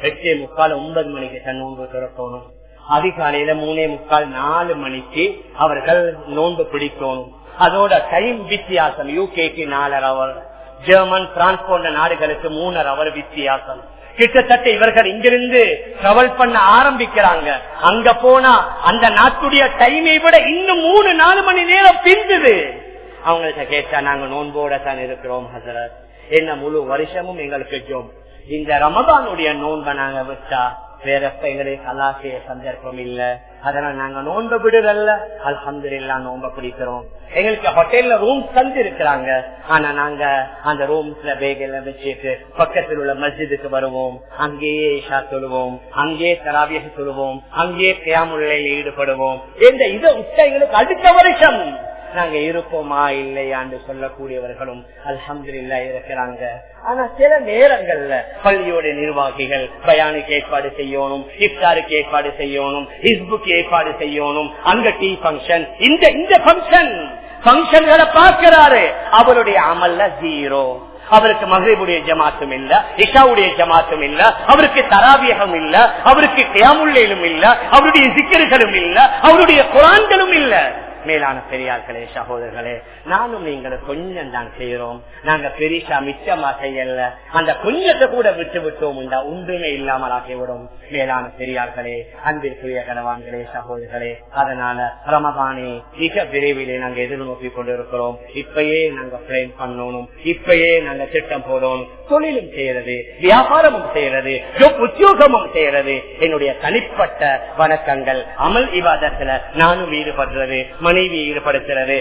S2: 8:45 9 மணிக்கு தன் நோன்பு திறக்கணும். அதிகாலையில 3:45 4 மணிக்கு அவர்கள் நோன்பு பிடிக்கணும். அதோட டைம் வித்தியாசம், யூகேக்கு 4 hour, ஜெர்மன், பிரான்ஸ் போன்ற நாடுகளுக்கு 3 hour வித்தியாசம். கிட்டத்தட்ட இவர்கள் இங்கிருந்து டிராவல் பண்ண ஆரம்பிக்கிறாங்க. அங்க போனா அந்த நாட்டுடைய டைமை விட இன்னும் 3-4 மணி நேரம் பிந்துது. அவங்கள்ட்ட கேட்டா, நாங்க நோன்போட தான் இருக்கிறோம் ஹசரத், என்ன முழு வருஷமும் எங்களுக்கு ஜோம், இந்த ரமதானுடைய நோன்பை நாங்க விட்டா வேற எங்களுக்கு கலாசிய சந்தர்ப்பம் இல்ல, அதனால நாங்க நோன்பை விடுறல்ல, அல்ஹம்துலில்லாஹ் நோன்பை பிடிக்கிறோம். எங்களுக்கு ஹோட்டல்ல ரூம் தந்து இருக்கிறாங்க, ஆனா நாங்க அந்த ரூம்ஸ்ல பேகெல்லாம் வச்சுட்டு பக்கத்தில் உள்ள மஸ்ஜிதுக்கு வருவோம், அங்கேயே இஷா தொழுவோம், அங்கேயே தராவிய தொழுவோம், அங்கேயே கியாமுல்லையில் ஈடுபடுவோம். இந்த இதை விட்டா எங்களுக்கு அடுத்த வருஷம் நாங்க இருப்போமா இல்லையான்னு சொல்லக்கூடியவர்களும் அல்ஹம்துலில்லாஹ் இருக்கிறாங்க. ஆனா சில நேரங்கள்ல பள்ளியோட நிர்வாகிகள் பயானுக்கு ஏற்பாடு செய்யணும், இஃப்தாருக்கு ஏற்பாடு செய்யணும், ஹிஸ்புக்கு ஏற்பாடு செய்யணும், அங்க டீ பங்கன், இந்த பங்கன்களை பார்க்கிறாரு, அவருடைய அமல்ல 0. அவருக்கு மக்ரிபுடைய ஜமாத்தும் இல்ல, இஷாவுடைய ஜமாத்தும் இல்ல, அவருக்கு தராவியகம் இல்ல, அவருக்கு கியாமுல்லைலும் இல்ல, அவருடைய சிக்கர்களும் இல்ல, அவருடைய குர்ஆன்களும் இல்ல. மேலான பெரியார்களே, சகோதரர்களே, நானும் நீங்களும் கொஞ்சம் தான் செய்யறோம். நாங்க பெரிசா மிச்சமா செய்யல, அந்த கொஞ்சத்தை கூட விட்டு விட்டோம் ஒன்றுமே இல்லாமல் ஆகிவிடும். மேலான பெரியார்களே, அன்பிற்குரிய கணவான்களே, சகோதரர்களே, அதனால ரமதானே மிக விரைவிலே நாங்க எதிர்நோக்கி கொண்டிருக்கிறோம். இப்பயே நாங்க பிளான் பண்ணணும், இப்பயே நாங்க திட்டம் போடணும். தொழிலும் செய்யறது, வியாபாரமும் செய்யறது, உத்தியோகமும் செய்யறது, என்னுடைய தனிப்பட்ட வணக்கங்கள் அமல் இபாதத்துல நானும் ஈடுபடுறது, மனைவியை ஈடுபடுத்துறது,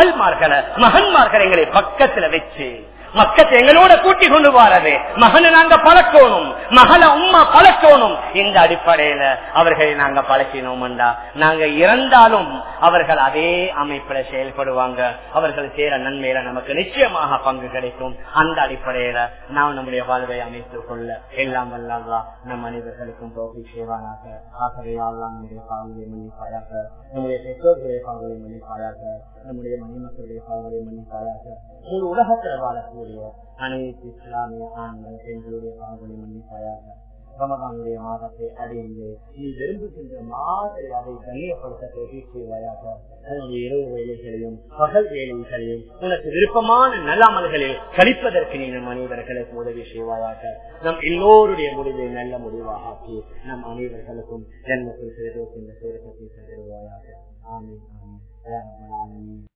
S2: மகன்மார்களை எங்களை பக்கத்துல வச்சு மக்கத்தை எங்களோட கூட்டி கொண்டு வாரது, மகனை நாங்க பழக்கணும், மகளை உம்மா பழக்கணும். இந்த அடிப்படையில அவர்களை நாங்க பழக்கினோம்டா நாங்க இறந்தாலும் அவர்கள் அதே அமைப்புல செயல்படுவாங்க. அவர்கள் சேர நன்மையில நமக்கு நிச்சயமாக பங்கு கிடைக்கும். அந்த அடிப்படையில நாம் நம்முடைய வாழ்வை அமைத்துக் கொள்ள எல்லாம் வல்ல அல்லாஹ் நம் அனைவர்களுக்கும் தௌஃபீக் செய்வானாக. ஆகவே அல்லாஹ் நம்முடைய பாவங்களை மன்னிப்பாயாக, நம்முடைய பெற்றோர்களுடைய பாவங்களை மன்னிப்பாயாக, நம்முடைய மணிமக்களுடைய பாவங்களை மன்னிப்பாயாக. ஒரு உலகத்தில் வாழக்கூடிய அனைத்து இஸ்லாமிய ஆண்கள் பெண்களுடைய பாவங்களை மன்னிப்பாயாக. ரமதானுடைய மாதத்தை அடைந்து நீ விரும்புகின்ற மாதிரி அதை கண்ணியப்படுத்த தௌஃபீக் செய்வாயாக. அதனுடைய இரவு வேலைகளையும் பகல் வேலைகளையும் உனக்கு விருப்பமான நல்ல அமல்களில் கழிப்பதற்கு நீ நம் அனைவர்களுக்கு உதவி செய்வாயாக. நம் எல்லோருடைய முடிவை நல்ல முடிவாக ஆக்கி நம் அனைவர்களுக்கும் ஜன்னத்துல் ஃபிர்தௌஸ் என்ற சுவர்க்கத்தை தருவாயாக. ஆமீன் ஆமீன்.